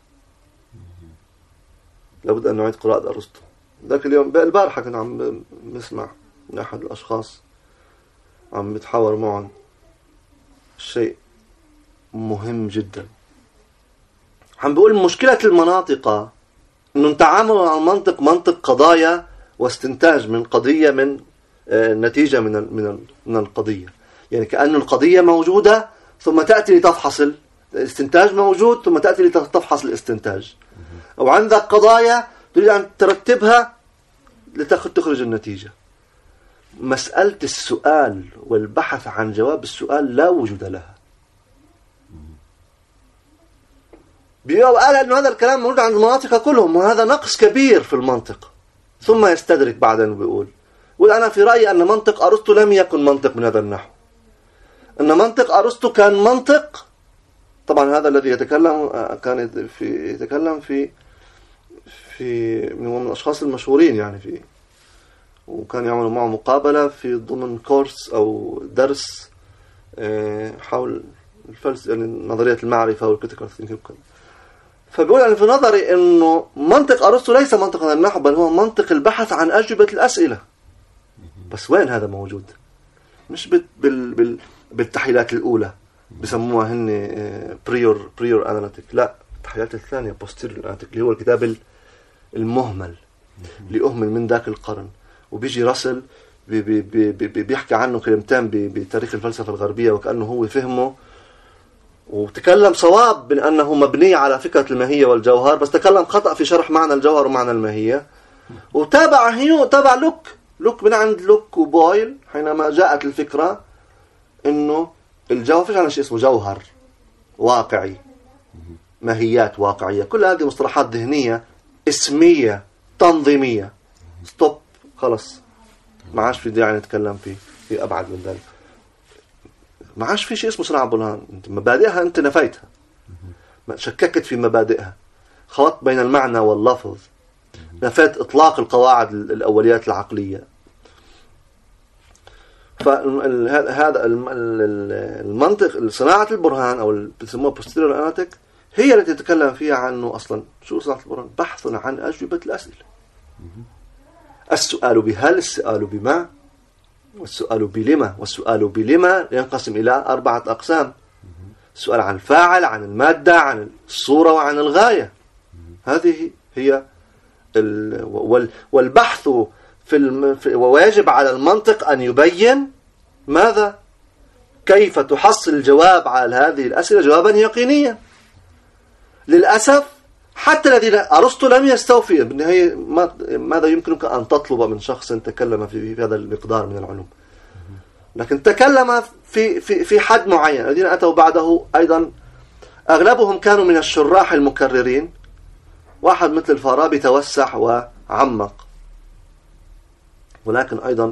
لابد أن نعيد قراءة أرسطو. ذاك اليوم البارحة كنا عم نسمع من أحد الأشخاص عم بتحاور معهم شيء مهم جدا. عم بقول مشكلة المناطق انه نتعامل مع المنطق منطق قضايا واستنتاج من قضية، من نتيجة من القضية. يعني كأن القضية موجودة ثم تأتي لتفحص الاستنتاج موجود ثم تأتي لتفحص الاستنتاج. أو عندك قضايا تريد أن ترتبها لتخرج النتيجة. مسألة السؤال والبحث عن جواب السؤال لا وجود لها. قال أنه هذا الكلام موجود عند المناطق كلهم، وهذا نقص كبير في المنطق. ثم يستدرك بعدين ويقول أنا في رأيي أن منطق أرسطو لم يكن منطق من هذا النحو، أن منطق أرسطو كان منطق. طبعا هذا الذي يتكلم في من الأشخاص المشهورين يعني وكان يعملوا معه مقابلة في ضمن كورس أو درس حول الفلسفة، يعني نظرية المعرفة والكريتيكال ثينكينج. فبيقول يعني في نظري إنه منطق أرسطو ليس منطق هذا النحو، بل هو منطق البحث عن أجوبة الأسئلة. بس وين هذا موجود؟ مش بالتحليلات الأولى بسموها هن بريور أناليتيك، لا، التحليلات الثانية بوستيريور أناليتيك، اللي هو الكتاب المهمل اللي أهمل من ذاك القرن. وبيجي راسل بيحكي عنه كلمتين بتاريخ الفلسفة الغربية وكأنه هو فهمه وتكلم صواب من أنه مبني على فكرة الماهية والجوهر، بس تكلم خطأ في شرح معنى الجوهر ومعنى الماهية. وتابع تابع لوك من عند لوك وبويل حينما جاءت الفكرة إنه الجوهر فيش عنا شيء اسمه جوهر واقعي، ماهيات واقعية، كل هذه مصطلحات ذهنية اسمية تنظيمية. ستوب، خلص، ما عادش في داعي نتكلم في أبعد من ذلك. ما عادش في شيء اسمه صناعة برهان. انت مبادئها انت نفيتها، شككت في مبادئها، خلطت بين المعنى واللفظ، نفيت إطلاق القواعد الأوليات العقلية. فهذا المنطق صناعة البرهان أو بيسموها posterior analytic هي التي تتكلم فيها عنه. أصلا شو صناعة البرهان؟ بحث عن أجوبة الأسئلة. السؤال بهل، السؤال بما، والسؤال بلما. والسؤال بلما ينقسم إلى 4 أقسام: السؤال عن الفاعل، عن المادة، عن الصورة، وعن الغاية. هذه هي والبحث ويجب على المنطق أن يبين ماذا، كيف تحصل الجواب على هذه الأسئلة جوابا يقينيا. للأسف حتى الذين أرسطو لم يستوفي بالنهاية. ماذا يمكنك أن تطلب من شخص تكلم في هذا المقدار من العلوم؟ لكن تكلم في حد معين. الذين أتوا بعده أيضا أغلبهم كانوا من الشراح المكررين. واحد مثل الفارابي توسع وعمق، ولكن أيضا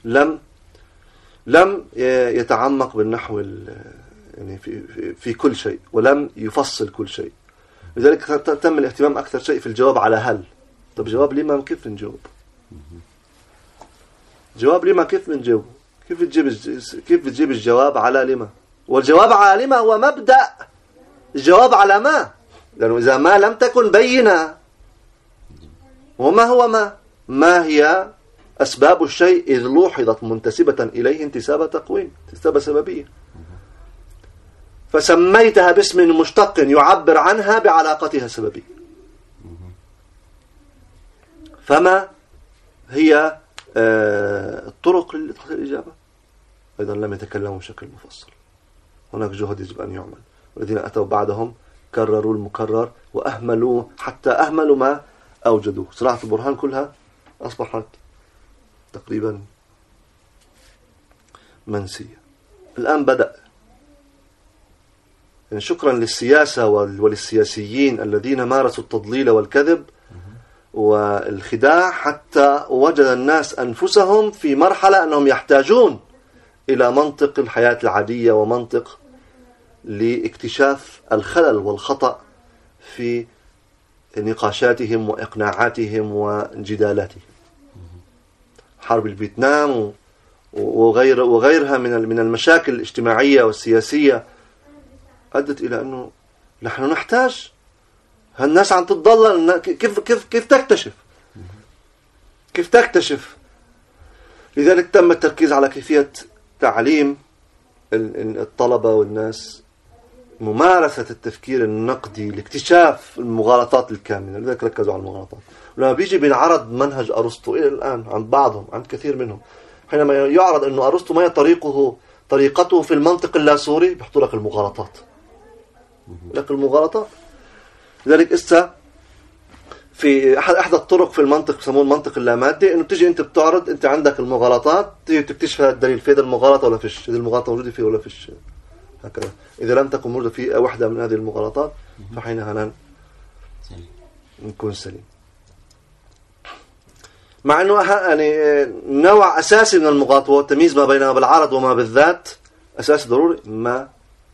لم يتعمق بالنحو يعني في كل شيء، ولم يفصل كل شيء. لذلك تم الاهتمام أكثر شيء في الجواب على هل. طب جواب لما كيف نجاوب؟ جواب لما كيف نجاوب؟ كيف تجيب الجواب على لما؟ والجواب على لما هو مبدأ الجواب على ما، لأنه إذا ما لم تكن بينة. وما هو ما هي أسباب الشيء إذ لوحظت منتسبة إليه انتساب تقويم، انتساب سببية، فسميتها باسم مشتق يعبر عنها بعلاقتها السببية. فما هي الطرق لتحصيل الإجابة؟ أيضا لم يتكلموا بشكل مفصل. هناك جهد يجب أن يعمل، والذين أتوا بعدهم كرروا المكرر وأهملوا حتى أهملوا ما أوجدوه. صناعة البرهان كلها أصبحت تقريبا منسية. الآن بدأ، يعني شكرا للسياسة وللسياسيين الذين مارسوا التضليل والكذب والخداع، حتى وجد الناس أنفسهم في مرحلة أنهم يحتاجون إلى منطق الحياة العادية ومنطق لاكتشاف الخلل والخطأ في نقاشاتهم وإقناعاتهم وجدالاتهم. حرب الفيتنام وغيرها من المشاكل الاجتماعية والسياسية أدت إلى أنه نحن نحتاج هالناس عم تتضلل. كيف تكتشف. لذلك تم التركيز على كيفية تعليم الطلبة والناس ممارسة التفكير النقدي لاكتشاف المغالطات الكامنة. لذلك ركزوا على المغالطات. ولما بيجي بينعرض منهج أرسطو إلى الآن عند بعضهم، عند كثير منهم، حينما يعرض أنه أرسطو ما هي طريقته في المنطق اللاسوري، بيحطوا لك المغالطات. لذلك في أحد الطرق في المنطق يسموه المنطق اللامادي، إنه تيجي أنت بتعرض، أنت عندك المغالطات، تيجي تكتشف هذا الدليل، في هذا المغالطة ولا فيش، إذا المغالطة موجودة فيه ولا فيش، هكذا. إذا لم تكن موجودة في واحدة من هذه المغالطات فحينها نكون سليم. مع أنه يعني نوع أساسي من المغالطة هو التمييز ما بينها بالعرض وما بالذات، أساسي ضروري، ما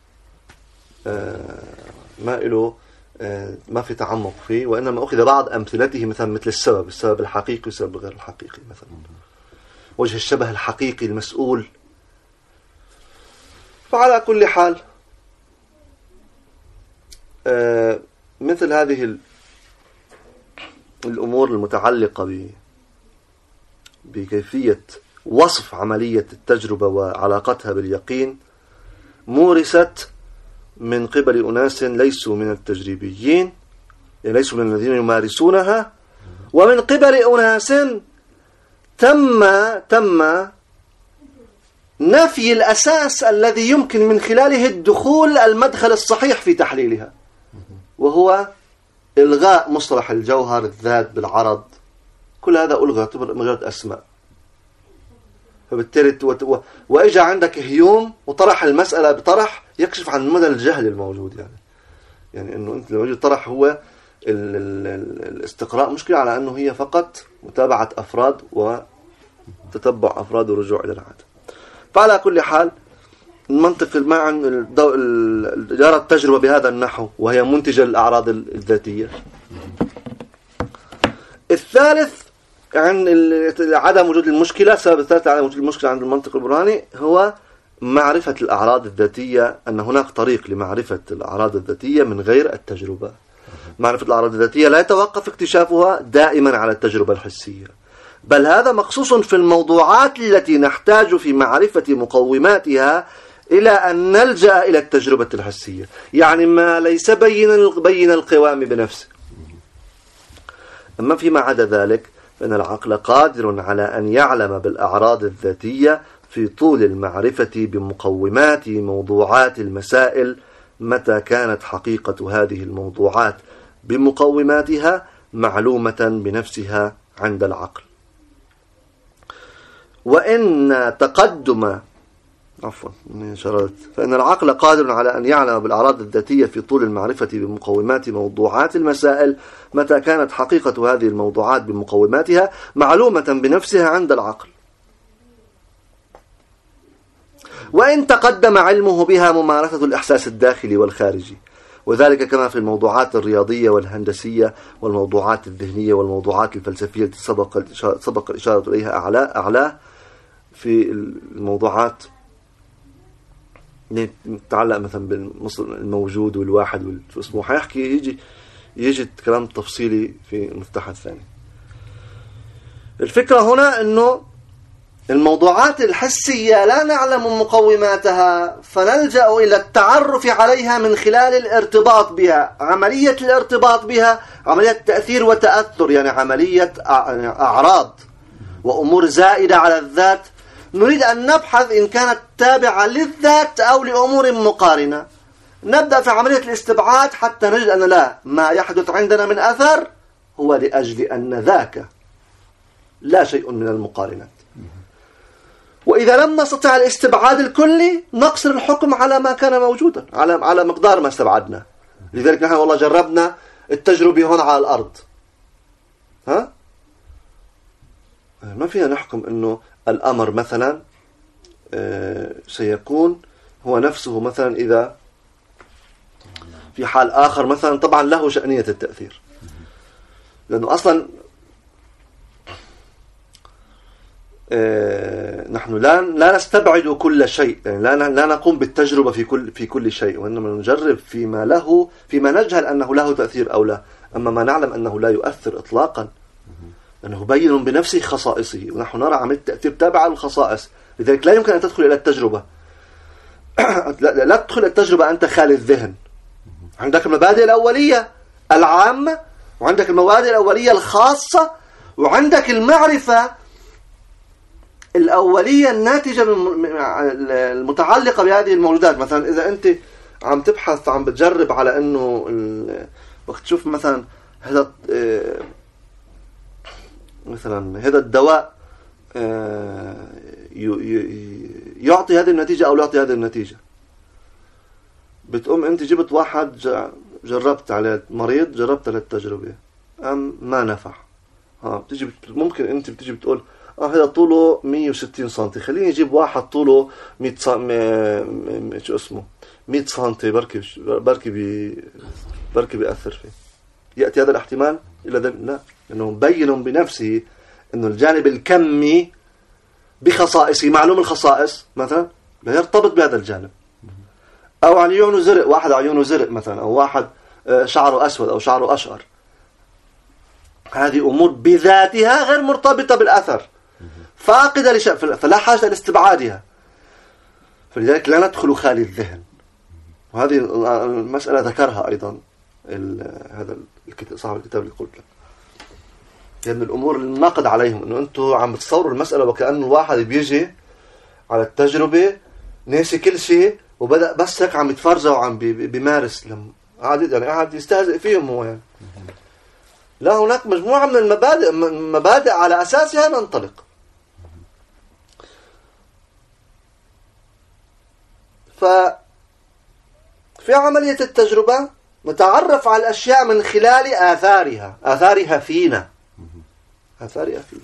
له ما في تعمق فيه، وإنما أخذ بعض أمثلته مثل السبب الحقيقي والسبب غير الحقيقي، مثلا وجه الشبه الحقيقي المسؤول. فعلى كل حال مثل هذه الأمور المتعلقة بكيفية وصف عملية التجربة وعلاقتها باليقين مورست من قبل أناس ليسوا من التجريبيين، يعني ليسوا من الذين يمارسونها، ومن قبل أناس تم نفي الأساس الذي يمكن من خلاله الدخول المدخل الصحيح في تحليلها، وهو إلغاء مصطلح الجوهر الذات بالعرض. كل هذا ألغى، يعتبر مجرد أسماء. فبالتالي وإجا عندك هيوم وطرح المسألة بطرح يكشف عن مدى الجهل الموجود. يعني إنه أنت لو طرح هو الاستقراء مشكلة على أنه هي فقط متابعة أفراد وتتبع أفراد ورجوع إلى العادة. فعلى كل حال المنطق جرى التجربة بهذا النحو وهي منتجة للأعراض الذاتية. الثالث عن عدم وجود المشكلة، السبب الثالث عدم وجود المشكلة عند المنطق البرهاني هو معرفة الأعراض الذاتية، أن هناك طريق لمعرفة الأعراض الذاتية من غير التجربة. معرفة الأعراض الذاتية لا يتوقف اكتشافها دائما على التجربة الحسية، بل هذا مخصوص في الموضوعات التي نحتاج في معرفة مقوماتها إلى أن نلجأ إلى التجربة الحسية، يعني ما ليس بين القوام بنفسه. أما فيما عدا ذلك فإن العقل قادر على أن يعلم بالأعراض الذاتية في طول المعرفة بمقومات موضوعات المسائل متى كانت حقيقة هذه الموضوعات بمقوماتها معلومة بنفسها عند العقل. وإن تقدم فإن العقل قادر على أن يعلم بالأعراض الذاتية في طول المعرفة بمقومات موضوعات المسائل متى كانت حقيقة هذه الموضوعات بمقوماتها معلومة بنفسها عند العقل. وإن تقدم علمه بها ممارسة الإحساس الداخلي والخارجي، وذلك كما في الموضوعات الرياضية والهندسية والموضوعات الذهنية والموضوعات الفلسفية التي سبق الإشارة إليها أعلاه في الموضوعات نتعلق مثلا بالموجود والواحد والاسمه، حيحكي يجي كلام تفصيلي في المفتاح الثاني. الفكرة هنا أنه الموضوعات الحسية لا نعلم مقوماتها فنلجأ إلى التعرف عليها من خلال الارتباط بها. عملية الارتباط بها عملية تأثير وتأثر، يعني عملية أعراض وأمور زائدة على الذات نريد أن نبحث إن كانت تابعة للذات أو لأمور مقارنة. نبدأ في عملية الاستبعاد حتى نجد أن لا، ما يحدث عندنا من أثر هو لأجل أن ذاك لا شيء من المقارنات. وإذا لم نستطع الاستبعاد الكلي نقصر الحكم على ما كان موجودا، على مقدار ما استبعدنا. لذلك نحن والله جربنا التجربة هون على الأرض، ما فينا نحكم أنه الأمر مثلا سيكون هو نفسه مثلا إذا في حال آخر مثلا طبعا له شأنية التأثير، لأنه أصلا نحن لا نستبعد كل شيء، يعني لا نقوم بالتجربة في كل شيء، وإنما نجرب فيما نجهل أنه له تأثير أو لا. أما ما نعلم أنه لا يؤثر إطلاقا أنه بين بنفسه خصائصه، ونحن نرى عملية التأثير تابعة للخصائص، لذلك لا يمكن أن تدخل إلى التجربة. لا تدخل التجربة أنت خالي الذهن. عندك المبادئ الأولية العامة، وعندك المبادئ الأولية الخاصة، وعندك المعرفة الأولية الناتجة المتعلقة بهذه الموجودات. مثلا إذا أنت عم تبحث عم بتجرب على أنه وقت تشوف مثلا هذا الدواء يعطي هذه النتيجة أو لا يعطي هذه النتيجة، بتقوم أنت جبت واحد جربت على مريض، جربت على التجربة ما نفع، بتيجي ممكن أنت بتيجي بتقول هذا طوله 160 سنتي، خليني أجيب واحد طوله 100 شو اسمه 100 سنتي، بركي بيأثر فيه. يأتي هذا الاحتمال إلى لا، لأنه مبين بنفسه أنه الجانب الكمي بخصائصه معلوم الخصائص مثلا لا يرتبط بهذا الجانب. أو عيونه زرق، واحد عيونه زرق مثلا، أو واحد شعره أسود أو شعره أشقر، هذه أمور بذاتها غير مرتبطة بالأثر، فاقدة لشيء، فلا حاجة لاستبعادها. فلذلك لا ندخل خالي الذهن. وهذه المسألة ذكرها أيضا هذا صاحب الكتاب اللي قلت لك، لأن الأمور الناقد عليهم أنه أنتم عم بتصوروا المسألة وكأنه واحد بيجي على التجربة، ناسي كل شيء، وبدأ بس هيك عم يتفرجع وعم بيمارس، لما قاعد يستهزئ فيهم هو يعني. لا، هناك مجموعة من المبادئ على أساسها ننطلق. ففي عملية التجربة نتعرف على الأشياء من خلال آثارها فينا. آثارها فينا.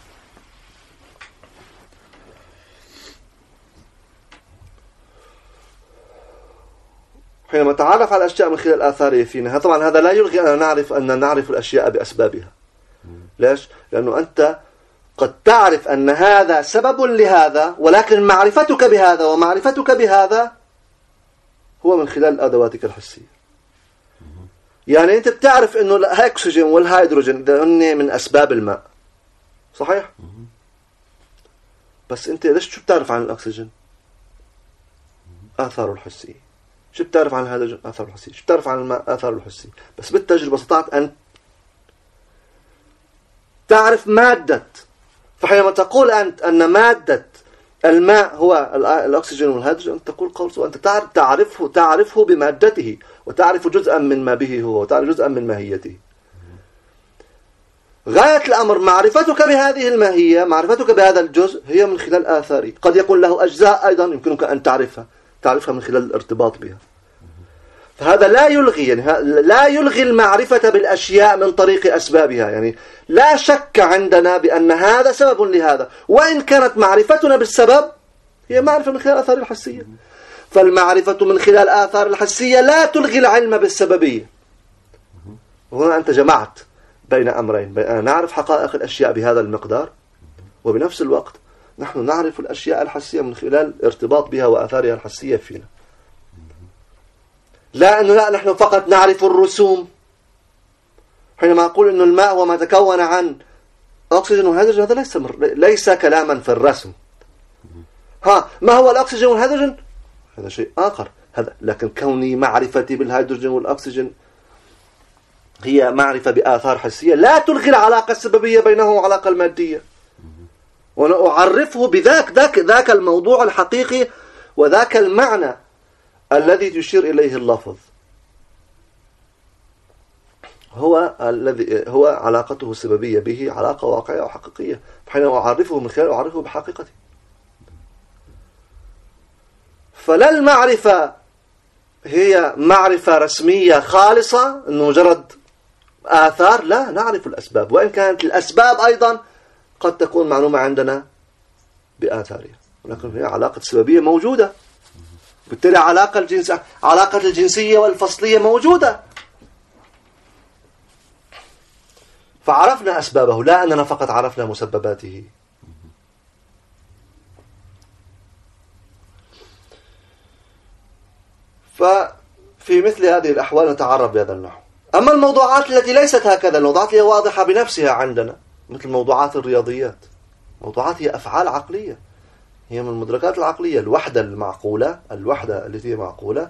حينما نتعرف على الأشياء من خلال آثارها فينا، طبعا هذا لا يلغي أن نعرف الأشياء بأسبابها. ليش؟ لأنه أنت قد تعرف أن هذا سبب لهذا، ولكن معرفتك بهذا ومعرفتك بهذا هو من خلال أدواتك الحسية. يعني أنت بتعرف أنه الأكسجين والهيدروجين هن من أسباب الماء، صحيح؟ بس أنت ليش شو بتعرف عن الأكسجين؟ آثاره الحسية. شو بتعرف عن الهيدروجين؟ آثاره الحسية. شو بتعرف عن الماء؟ آثاره الحسية. بس بالتجربة استطعت أن تعرف مادة. فحينما تقول أنت أن مادة الماء هو الأكسجين والهيدروجين، تقول قول سواء. أنت تعرفه بمادته، وتعرف جزءا من ما به هو، وتعرف جزءا من ماهيته. غاية الأمر معرفتك بهذه الماهية، معرفتك بهذا الجزء، هي من خلال آثاره. قد يكون له أجزاء أيضا يمكنك أن تعرفها من خلال الارتباط بها. فهذا لا يلغي المعرفة بالأشياء من طريق أسبابها. يعني لا شك عندنا بأن هذا سبب لهذا، وإن كانت معرفتنا بالسبب هي معرفة من خلال الآثار الحسية. فالمعرفة من خلال الآثار الحسية لا تلغي العلم بالسببية. وهنا أنت جمعت بين أمرين، بين أن نعرف حقائق الأشياء بهذا المقدار، وبنفس الوقت نحن نعرف الأشياء الحسية من خلال ارتباط بها وآثارها الحسية فينا. لا نحن فقط نعرف الرسوم. حينما أقول أن الماء هو ما تكون عن أكسجين وهيدروجين، هذا ليس كلاما في الرسم. ما هو الأكسجين والهيدروجين؟ هذا شيء آخر. لكن كوني معرفتي بالهيدروجين والأكسجين هي معرفة بآثار حسية لا تلغي العلاقة السببية بينه وعلاقة المادية. وأنا أعرفه ذاك الموضوع الحقيقي وذاك المعنى الذي يشير إليه اللفظ، هو علاقته السببية به علاقة واقعية وحقيقية. حينما أعرفه من خلال أعرفه بحقيقته. فلا المعرفة هي معرفة رسمية خالصة إنه مجرد آثار. لا، نعرف الأسباب، وإن كانت الأسباب أيضا قد تكون معلومة عندنا بآثارها، ولكن هي علاقة سببية موجودة. بالتالي علاقة الجنسية والفصلية موجودة. فعرفنا أسبابه، لا أننا فقط عرفنا مسبباته. ففي مثل هذه الأحوال نتعرف بهذا النحو. أما الموضوعات التي ليست هكذا، الموضوعات اللي هي واضحة بنفسها عندنا، مثل موضوعات الرياضيات، موضوعات هي أفعال عقلية، هي من المدركات العقلية. الوحدة التي هي معقولة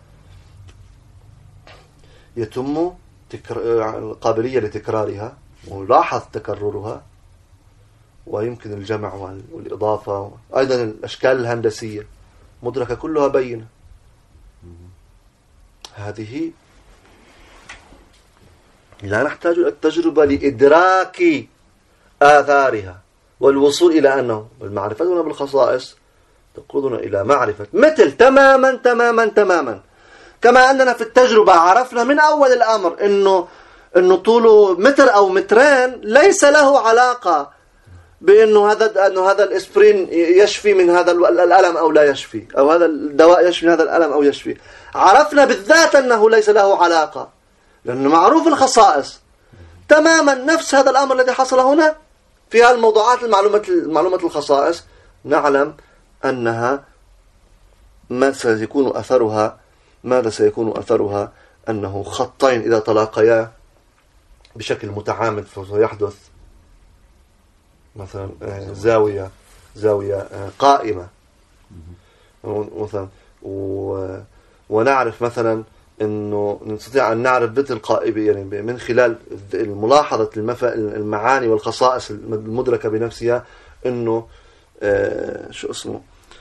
يتم القابلية لتكرارها ويلاحظ تكررها، ويمكن الجمع والإضافة. أيضا الأشكال الهندسية مدركة كلها بينة. هذه لا نحتاج إلى التجربة لإدراك آثارها والوصول إلى أنه المعرفة بالخصائص تقودنا إلى معرفة مثل تماما كما أننا في التجربة عرفنا من أول الأمر إنه طوله متر أو مترين ليس له علاقة بأنه هذا الإسبرين يشفي من هذا الألم أو لا يشفي، أو هذا الدواء يشفي من هذا الألم أو يشفي. عرفنا بالذات أنه ليس له علاقة، لأنه معروف الخصائص. تماما نفس هذا الأمر الذي حصل هنا في هالموضوعات المعلومة الخصائص، نعلم أنها ماذا سيكون أثرها أنه خطين إذا تلاقيا بشكل متعامد فسيحدث مثلا زاوية قائمة مثلا، ونعرف مثلا أنه نستطيع أن نعرف مثل قائمة يعني من خلال ملاحظة المعاني والخصائص المدركة بنفسها، أنه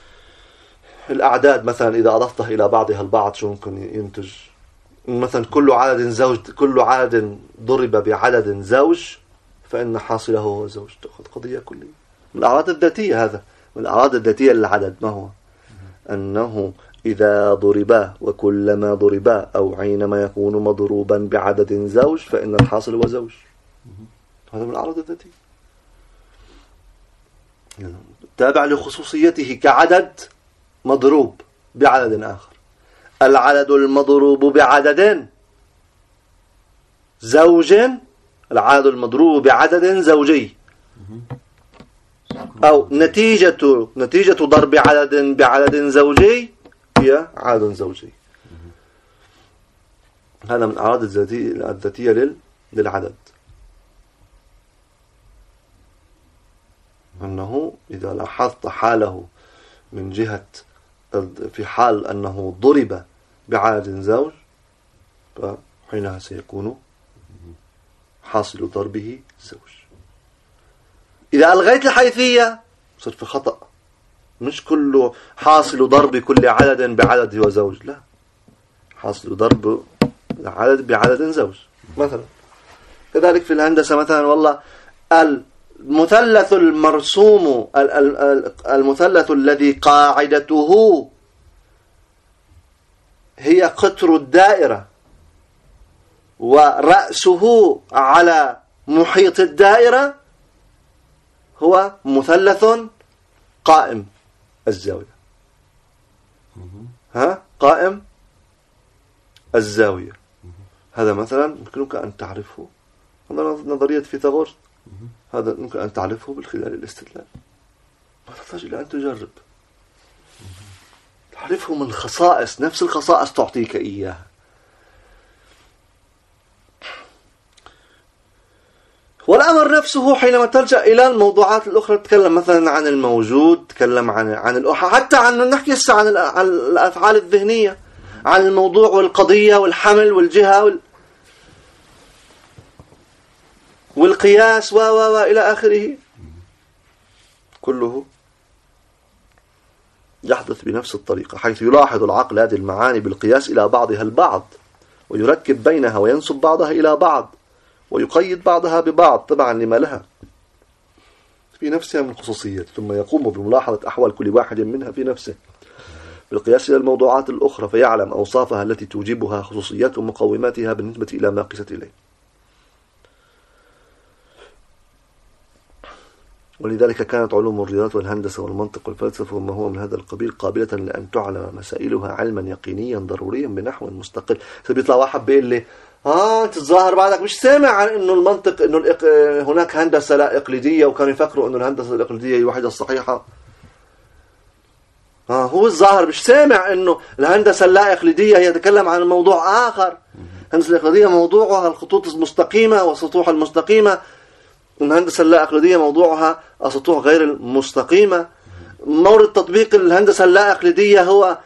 الأعداد مثلا إذا أضفتها إلى بعضها البعض شو ممكن ينتج؟ مثلا كل عدد ضرب بعدد زوج فإن حاصله هو زوج. تأخذ قضية كلية من الأعراض الذاتية. هذا من الأعراض الذاتية للعدد. ما هو؟ أنه إذا ضربا وكلما ضربا أو حينما يكون مضروبا بعدد زوج فإن الحاصل هو زوج. هذا من الأعراض الذاتية تابع لخصوصيته كعدد مضروب بعدد آخر. العدد المضروب بعدد زوج، العدد المضروب بعدد زوجي، أو نتيجة ضرب عدد بعدد زوجي هي عدد زوجي. هذا من الأعراض الذاتية للعدد. أنه إذا لاحظت حاله من جهة في حال أنه ضرب بعدد زوج فحينها سيكون حاصل ضربه زوج. إذا ألغيت الحيثية صار في خطأ. مش كله حاصل ضرب كل عدد بعدد هو زوج، لا، حاصل ضرب العدد بعدد زوج. مثلا كذلك في الهندسة مثلا والله المثلث المرسوم، المثلث الذي قاعدته هي قطر الدائرة ورأسه على محيط الدائرة هو مثلث قائم الزاوية. قائم الزاوية. هذا مثلا يمكنك أن تعرفه، هذا نظرية فيثاغورس. هذا يمكن أن تعرفه من خلال الاستدلال، ما تحتاج إلى أن تجرب. تعرفه من خصائص، نفس الخصائص تعطيك إياها. والأمر نفسه حينما تلجأ إلى الموضوعات الأخرى، تتكلم مثلا عن الموجود، تتكلم عن الأحى، حتى نحكي عن الأفعال الذهنية، عن الموضوع والقضية والحمل والجهة والقياس إلى آخره. كله يحدث بنفس الطريقة، حيث يلاحظ العقل هذه المعاني بالقياس إلى بعضها البعض، ويركب بينها وينسب بعضها إلى بعض، ويقيد بعضها ببعض طبعا لما لها في نفسها من خصوصيات، ثم يقوم بملاحظة أحوال كل واحد منها في نفسه بالقياس إلى الموضوعات الأخرى، فيعلم أوصافها التي توجبها خصوصيات ومقوماتها بالنسبة إلى ما قست إليه. ولذلك كانت علوم الرياضيات والهندسة والمنطق والفلسفة وما هو من هذا القبيل قابلة لأن تعلم مسائلها علما يقينيا ضروريا بنحو مستقل. فبيطلع واحد بيقول لي انت الظاهر بعدك مش سامع عن انه المنطق، انه هناك هندسة لا اقليدية، وكانوا يفكروا انه الهندسة الاقليدية هي الوحيدة الصحيحة. هو الظاهر مش سامع انه الهندسة اللا اقليدية هي تتكلم عن موضوع اخر. الهندسة الاقليدية موضوعها الخطوط المستقيمة والسطوح المستقيمة، الهندسة اللا اقليدية موضوعها السطوح غير المستقيمة. مورد تطبيق الهندسة اللا اقليدية هو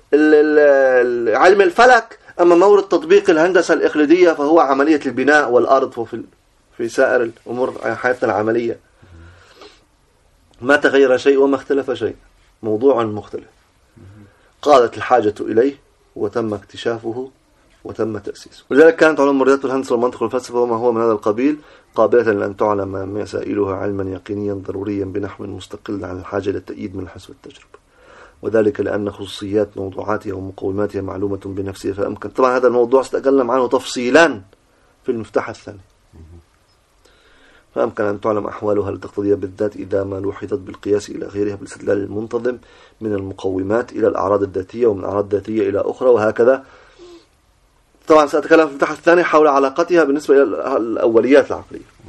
علم الفلك، أما مورد تطبيق الهندسة الإقليدية فهو عملية البناء والأرض في سائر الأمور حياتنا العملية. ما تغير شيء وما اختلف شيء، موضوع مختلف قالت الحاجة إليه وتم اكتشافه وتم تأسيسه. ولذلك كانت علوم الرياضيات والهندسة والمنطق والفلسفة وما هو من هذا القبيل قابلة لأن تعلم مسائلها علما يقينيا ضروريا بنحو مستقل عن الحاجة للتأييد من الحس والتجربة، وذلك لأن خصوصيات موضوعاتها ومقوماتها معلومة بنفسها. فأمكن طبعا هذا الموضوع سأتكلم عنه تفصيلا في المفتاح الثاني. فأمكن أن تعلم أحوالها التقليدية بالذات إذا ما لوحظت بالقياس إلى غيرها بالاستدلال المنتظم من المقومات إلى الأعراض الذاتية، ومن الأعراض الذاتية إلى أخرى، وهكذا. طبعا سأتكلم في المفتاح الثاني حول علاقتها بالنسبة إلى الأوليات العقلية.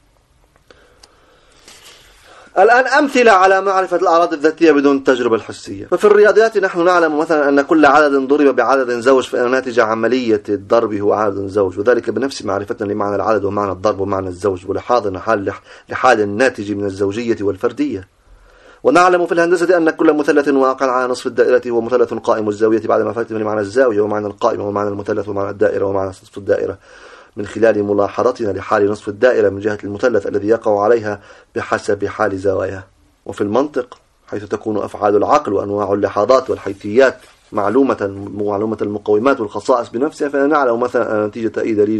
الآن أمثلة على معرفة الأعراض الذاتية بدون التجربة الحسية. ففي الرياضيات نحن نعلم مثلا أن كل عدد ضرب بعدد زوج فإن ناتج عملية الضرب هو عدد زوج، وذلك بنفس معرفتنا لمعنى العدد ومعنى الضرب ومعنى الزوج، ولحاظنا لحال الناتج من الزوجية والفردية. ونعلم في الهندسة أن كل مثلث واقع على نصف الدائرة هو مثلث قائم الزاوية بعد ما فاتنا لمعنى الزاوية ومعنى القائمة ومعنى المثلث ومعنى الدائرة ومعنى نصف الدائرة، من خلال ملاحظتنا لحال نصف الدائرة من جهة المثلث الذي يقع عليها بحسب حال زواياه. وفي المنطق حيث تكون أفعال العقل وأنواع اللحظات والحيثيات معلومة المقومات والخصائص بنفسها، فنعلم مثلا نتيجة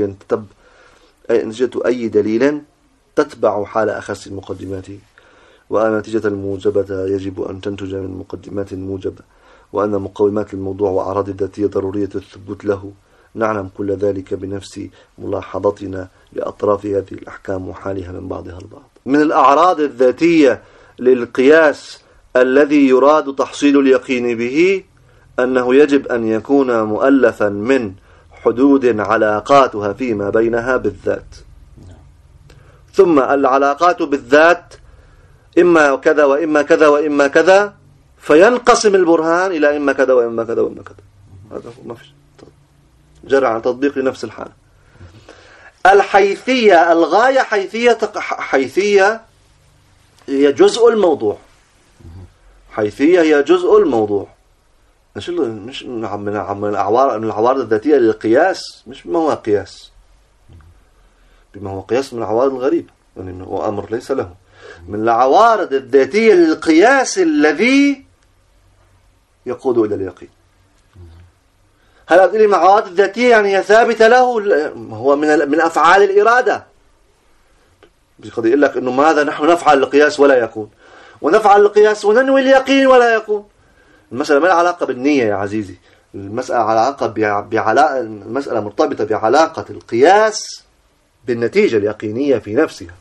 أي دليل تتبع حال أخص المقدمات، وأن نتيجة الموجبة يجب أن تنتج من مقدمات موجبة، وأن مقومات الموضوع وأعراض الذاتية ضرورية الثبوت له. نعلم كل ذلك بنفس ملاحظتنا لأطراف هذه الأحكام وحالها من بعضها البعض. من الأعراض الذاتية للقياس الذي يراد تحصيل اليقين به أنه يجب أن يكون مؤلفا من حدود علاقاتها فيما بينها بالذات. ثم العلاقات بالذات إما كذا وإما كذا وإما كذا، فينقسم البرهان إلى إما كذا وإما كذا وإما كذا. هذا ما فيش جرى عن تطبيق لنفس الحالة. الحيثية، الغاية حيثية هي جزء الموضوع. حيثية هي جزء الموضوع. مش من العوارض الذاتية للقياس، مش بما هو قياس، بما هو قياس من العوارض الغريبة، يعني هو أمر ليس له. من العوارض الذاتية للقياس الذي يقود إلى اليقين. هل أقول لي العوارض الذاتية يعني هي ثابتة له؟ هو من أفعال الإرادة. قد يقول لك إنه ماذا نحن نفعل القياس ولا يكون، ونفعل القياس وننوي اليقين ولا يكون. المسألة ما علاقة بالنية يا عزيزي، المسألة المسألة مرتبطة بعلاقة القياس بالنتيجة اليقينية في نفسها.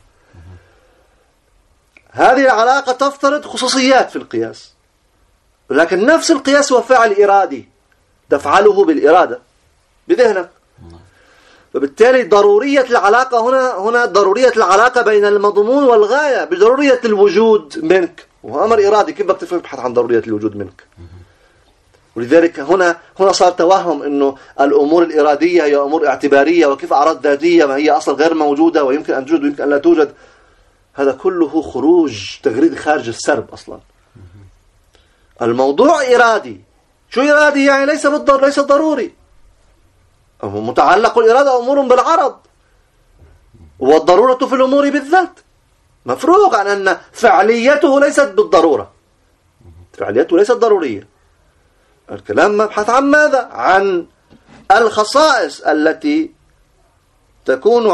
هذه العلاقة تفترض خصوصيات في القياس، لكن نفس القياس هو فعل إرادي تفعله بالإرادة بذهنك. فبالتالي ضرورية العلاقة هنا ضرورية العلاقة بين المضمون والغاية بضرورية الوجود منك، وهو أمر إرادي. كيف بدك تبحث عن ضرورية الوجود منك؟ ولذلك هنا صار توهم إنه الأمور الإرادية هي أمور اعتبارية، وكيف أعراض ذاتية ما هي أصلا غير موجودة ويمكن أن توجد ويمكن أن لا توجد. هذا كله تغريد خارج السرب أصلا. الموضوع إرادي. شو إرادي؟ يعني ليس ضروري. متعلق الإرادة أمور بالعرض، والضرورة في الأمور بالذات. مفروغ عن أن فعليته ليست بالضرورة، فعليته ليست ضرورية. الكلام مبحث عن ماذا؟ عن الخصائص التي تكون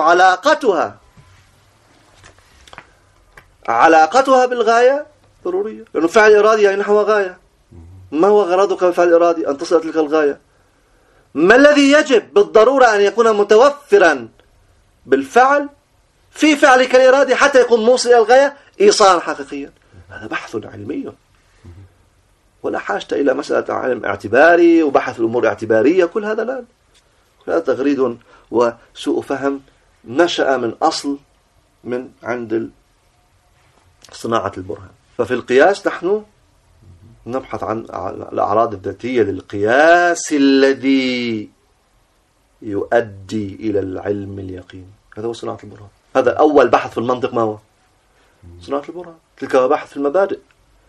علاقتها بالغاية ضرورية، لأنه فعل إرادي يعني نحو غاية. ما هو غرضك بفعل إرادي؟ أن تصل تلك الغاية. ما الذي يجب بالضرورة أن يكون متوفرا بالفعل في فعلك الإرادي حتى يكون موصل إلى الغاية إيصالا حقيقيا؟ هذا بحث علمي، ولا حاجة إلى مسألة علم اعتباري وبحث الأمور اعتبارية. كل هذا لا، كل هذا تغريد وسوء فهم نشأ من أصل من عند صناعة البرهان. ففي القياس نحن نبحث عن الأعراض الذاتية للقياس الذي يؤدي إلى العلم اليقيني. هذا هو صناعة البرهان. هذا أول بحث في المنطق. ما هو صناعة البرهان؟ تلك بحث في المبادئ،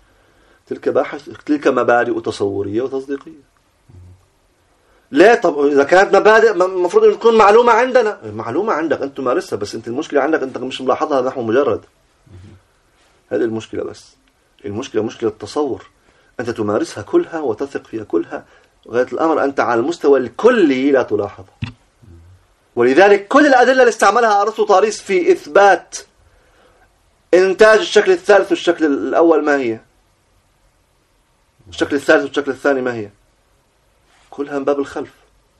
تلك مبادئ تصورية وتصديقية. لا، طب إذا كانت مبادئ المفروض أن تكون معلومة عندنا. معلومة عندك أنت تمارسها، بس أنت المشكلة عندك أنت مش ملاحظها نحو مجرد. هذه المشكلة. بس المشكلة مشكلة التصور. أنت تمارسها كلها وتثق فيها كلها، غاية الأمر أنت على المستوى الكلي لا تلاحظها. ولذلك كل الأدلة اللي استعملها أرسطو طاريس في إثبات إنتاج الشكل الثالث والشكل الأول ما هي؟ الشكل الثالث والشكل الثاني ما هي؟ كلها من باب الخلف.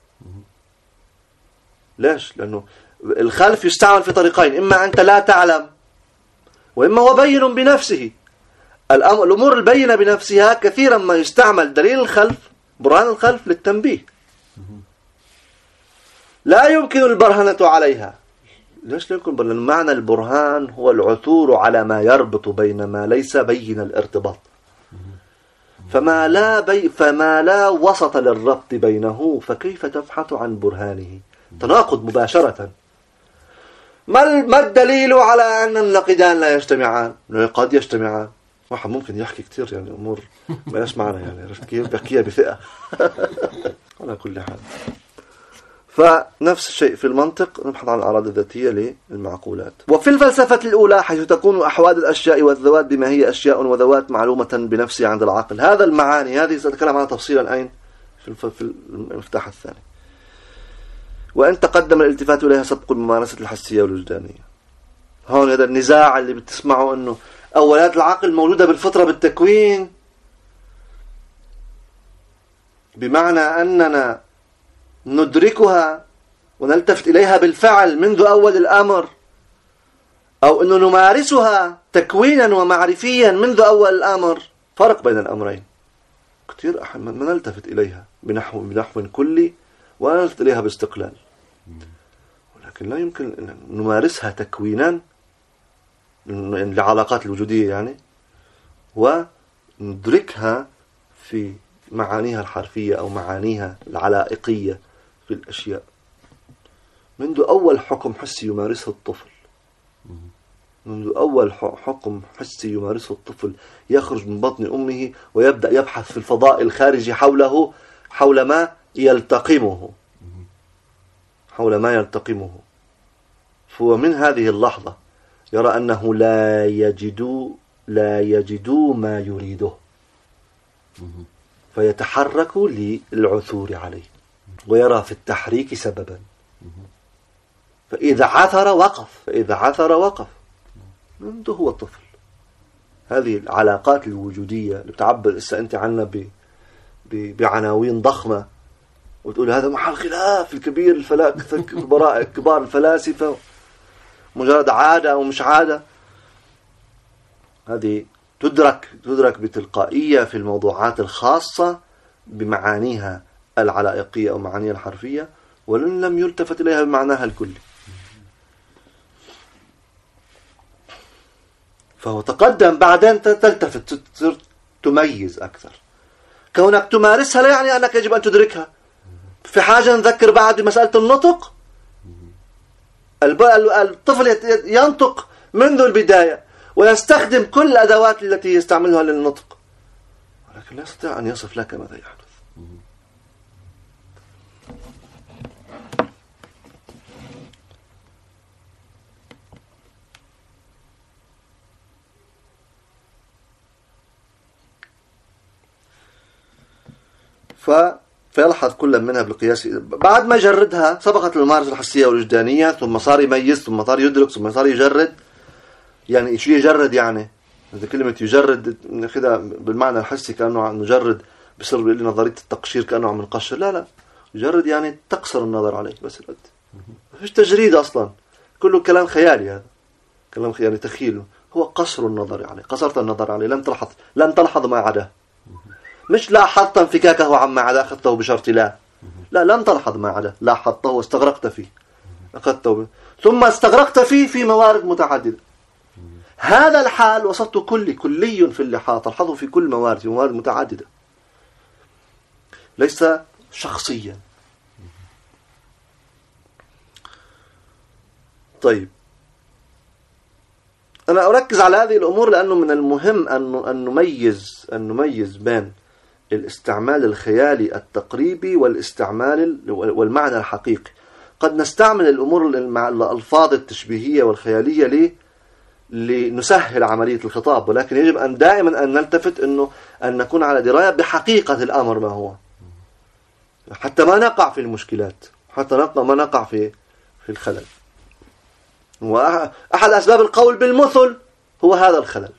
ليش؟ لأنه الخلف يستعمل في طريقين: إما أنت لا تعلم، وإما هو بين بنفسه. الأمور البينة بنفسها كثيرا ما يستعمل دليل الخلف، برهان الخلف، للتنبيه. لا يمكن البرهنة عليها. ليش لا يمكن؟ لأن معنى البرهان هو العثور على ما يربط بين ما ليس بين الارتباط. فما لا وسط للربط بينه، فكيف تبحث عن برهانه؟ تناقض مباشرة. ما الدليل على أن النقيضان لا يجتمعان؟ قد يجتمعان. واحد ممكن يحكي كتير يعني أمور ما يسمعنا، يعني عرفت كيف؟ بحكيها بثقة. على كل حال، فنفس الشيء في المنطق، نبحث عن الأعراض الذاتية للمعقولات. وفي الفلسفة الأولى حيث تكون أحوال الأشياء والذوات بما هي أشياء وذوات معلومة بنفسها عند العقل. هذا المعاني هذه سأتكلم عنها تفصيلا أين؟ في المفتاح الثاني. وإن تقدم الالتفات إليها سبق الممارسة الحسية والوجدانية. هون هذا النزاع اللي بتسمعه أنه أولات العقل مولودة بالفطرة بالتكوين، بمعنى أننا ندركها ونلتفت إليها بالفعل منذ أول الأمر، أو أنه نمارسها تكوينا ومعرفيا منذ أول الأمر. فرق بين الأمرين كثير. ما نلتفت إليها بنحو كلي ولا نلتفت إليها باستقلال، ولكن لا يمكن أن نمارسها تكوينا لعلاقات الوجودية يعني، وندركها في معانيها الحرفية أو معانيها العلائقية في الأشياء منذ أول حكم حسي يمارسه الطفل. منذ أول حكم حسي يمارسه الطفل يخرج من بطن أمه ويبدأ يبحث في الفضاء الخارجي حوله، حول ما يلتقمه، فهو من هذه اللحظة يرى أنه لا يجد ما يريده، فيتحرك للعثور عليه ويرى في التحريك سببا. فإذا عثر وقف منذ هو طفل. هذه العلاقات الوجودية اللي بتعبر أنت عنها بعناوين ضخمة، وتقول هذا محل خلاف الكبير كبار الفلاسفة، مجرد عادة أو مش عادة. هذه تدرك بتلقائية في الموضوعات الخاصة بمعانيها العلائقية أو معانيها الحرفية، ولن لم يلتفت إليها بمعناها الكلي. فهو تقدم بعدين تلتفت، تميز أكثر. كونك تمارسها لا يعني أنك يجب أن تدركها. في حاجة نذكر بعد مسألة النطق. الطفل ينطق منذ البداية ويستخدم كل الأدوات التي يستعملها للنطق، ولكن لا يستطيع أن يصف لك ماذا يحدث. فيلحظ كل منها بالقياس. بعد ما يجردها سبقت الممارسة الحسية والوجدانية، ثم صار يميز، ثم صار يدرك، ثم صار يجرد. يعني شو يجرد؟ يعني إذا كلمة يجرد ناخذها بالمعنى الحسي كأنه عم نجرد، بصير بيقول لي نظرية التقشير كأنه عم نقشر. لا يجرد يعني تقصر النظر عليه بس القد. ما فيش تجريد أصلا، كله كلام خيالي. هذا كلام خيالي تخيله. هو قصر النظر عليه، قصرت النظر عليه، لم تلحظ ما عداه. مش لاحظت انفكاكه عما عدا أخذته بشرط لا لم تلحظ ما عدا، لاحظته واستغرقت فيه، أخذته ثم استغرقت فيه في موارد متعددة. هذا الحال وصفته كلي في اللحاظ، تلحظه في كل موارد متعددة، ليس شخصيا. طيب، أنا أركز على هذه الأمور لأنه من المهم أن نميز بين الاستعمال الخيالي التقريبي والمعنى الحقيقي. قد نستعمل الألفاظ التشبيهية والخيالية لنسهل عملية الخطاب، ولكن يجب أن دائما أن نلتفت أن نكون على دراية بحقيقة الأمر ما هو، حتى ما نقع في المشكلات، حتى ما نقع في الخلل. وأحد أسباب القول بالمثل هو هذا الخلل،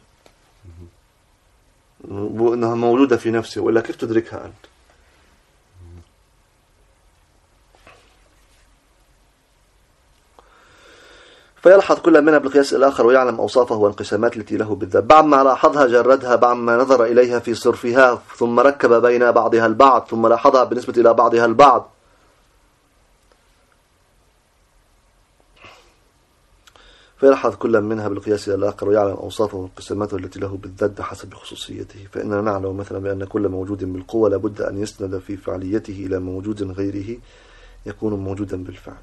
وأنها مولودة في نفسه، وإلا كيف تدركها أنت؟ فيلحظ كل منها بالقياس الآخر ويعلم أوصافه والانقسامات التي له بالذات. بعد ما لاحظها جردها، بعد ما نظر إليها في صرفها، ثم ركب بين بعضها البعض، ثم لاحظها بالنسبة إلى بعضها البعض. فيلحظ كل منها بالقياس الآخر ويعلم أوصافه وانقساماته التي له بالذات بحسب خصوصيته. فإننا نعلم مثلا بأن كل موجود بالقوة لابد أن يسند في فعليته إلى موجود غيره يكون موجودا بالفعل،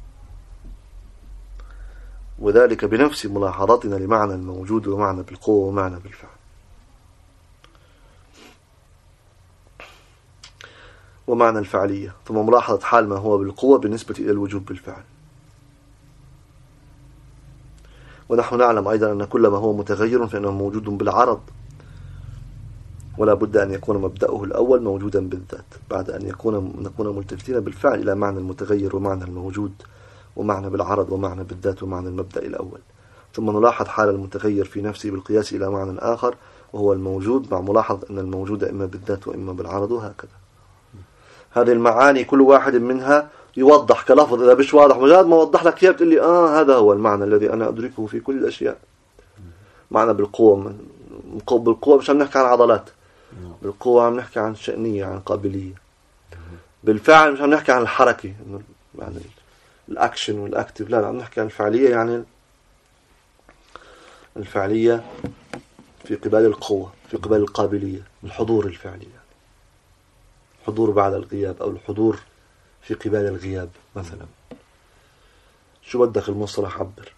وذلك بنفس ملاحظتنا لمعنى الموجود ومعنى بالقوة ومعنى بالفعل. ومعنى الفعلية، ثم ملاحظة حال ما هو بالقوة بالنسبة إلى الوجود بالفعل. ونحن نعلم أيضا أن كل ما هو متغير فإنه موجود بالعرض، ولا بد أن يكون مبدأه الأول موجودا بالذات بعد أن نكون ملتفتين بالفعل إلى معنى المتغير ومعنى الموجود ومعنى بالعرض ومعنى بالذات ومعنى المبدأ الأول. ثم نلاحظ حال المتغير في نفسه بالقياس إلى معنى آخر وهو الموجود، مع ملاحظة أن الموجود إما بالذات وإما بالعرض، وهكذا. هذه المعاني كل واحد منها يوضح كلفظ، إذا مش واضح مجرد ما وضح لك إياه بتقول لي هذا هو المعنى الذي أنا أدركه في كل الأشياء. معنى بالقوة، بالقوة مش عم نحكي عن عضلات، بالقوة عم نحكي عن شأنية، عن قابلية. بالفعل مش عم نحكي عن الحركة يعني الأكشن والأكتف، لا عم نحكي عن الفعلية، يعني الفعلية في قبال القوة، في قبال القابلية، الحضور الفعلي، يعني حضور بعد الغياب أو الحضور في قبال الغياب مثلا. شو بدك المصطلح عبر؟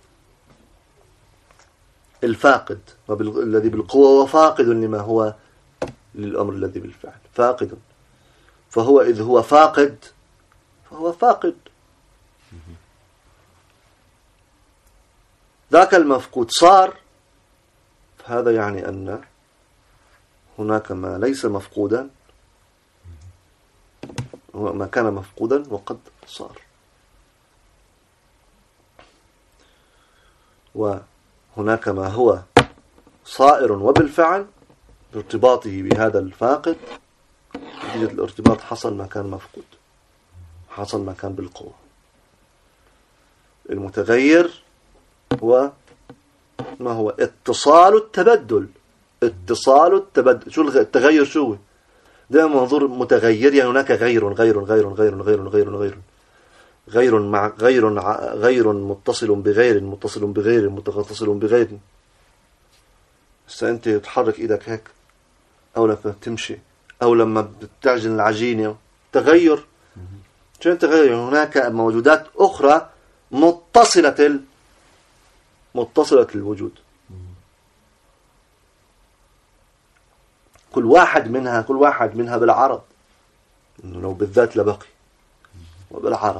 الفاقد الذي بالقوة وفاقد لما هو للأمر الذي بالفعل، فاقد. فهو إذ هو فاقد فهو فاقد. ذاك المفقود صار، فهذا يعني أن هناك ما ليس مفقودا، ما كان مفقودا وقد صار. وهناك ما هو صائر وبالفعل بارتباطه بهذا الفاقد، نتيجة الارتباط حصل ما كان مفقود، حصل ما كان بالقوة. المتغير هو ما هو اتصال التبدل. اتصال التبدل. شو التغير؟ شو هو؟ ده منظور متغير، يعني هناك غير غير غير غير غير غير غير غير مع غير متصل بغير متصل بغير متصل بغير. أنت تحرك إيدك هيك، أو لما تمشي، أو لما بتعجن العجينة، تغير. شو التغير؟ هناك موجودات أخرى متصلة الوجود، كل واحد منها بالعرض، لو بالذات لبقي، وبالعرض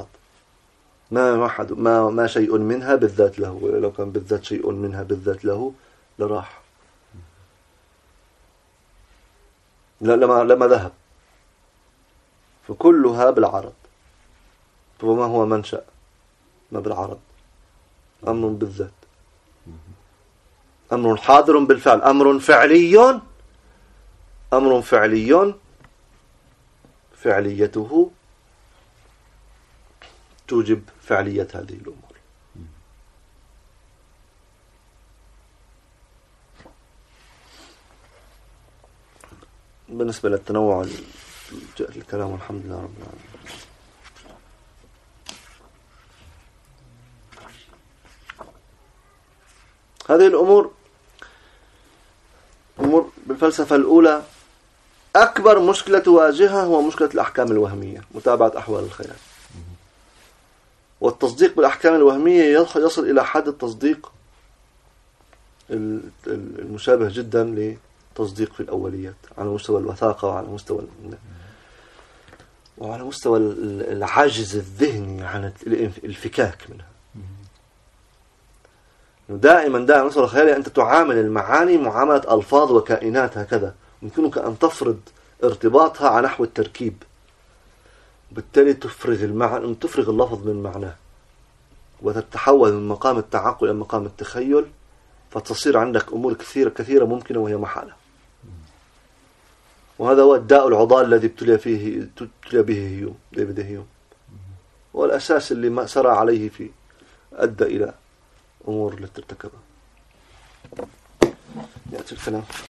ما شيء منها بالذات له، ولو كان بالذات شيء منها بالذات له لراح، لما ذهب. فكلها بالعرض. فما هو منشأ ما بالعرض؟ أمر بالذات، أمر حاضر بالفعل، أمر فعلي فعليته توجب فعلية هذه الأمور. بالنسبة للتنوع جاء الكلام، والحمد لله رب العالمين. هذه الأمور أمور بالفلسفة الأولى. أكبر مشكلة تواجهها هو مشكلة الأحكام الوهمية، متابعة أحوال الخيال. والتصديق بالأحكام الوهمية يصل إلى حد التصديق المشابه جدا لتصديق في الأوليات، على مستوى الوثاقة وعلى مستوى العجز الذهني عن الفكاك منها. دائما نصل الخيال أنت تعامل المعاني معاملة ألفاظ وكائنات هكذا، يمكنك أن تفرض ارتباطها على نحو التركيب، بالتالي تفرغ اللفظ من معناه، وتتحول من مقام التعقل إلى مقام التخيل، فتصير عندك أمور كثيرة ممكنة وهي محالة. وهذا هو الداء العضال الذي ابتلي به ديفيد هيوم، والأساس اللي ما سرى عليه فيه أدى إلى أمور التي ارتكبها. يأتي الكلام.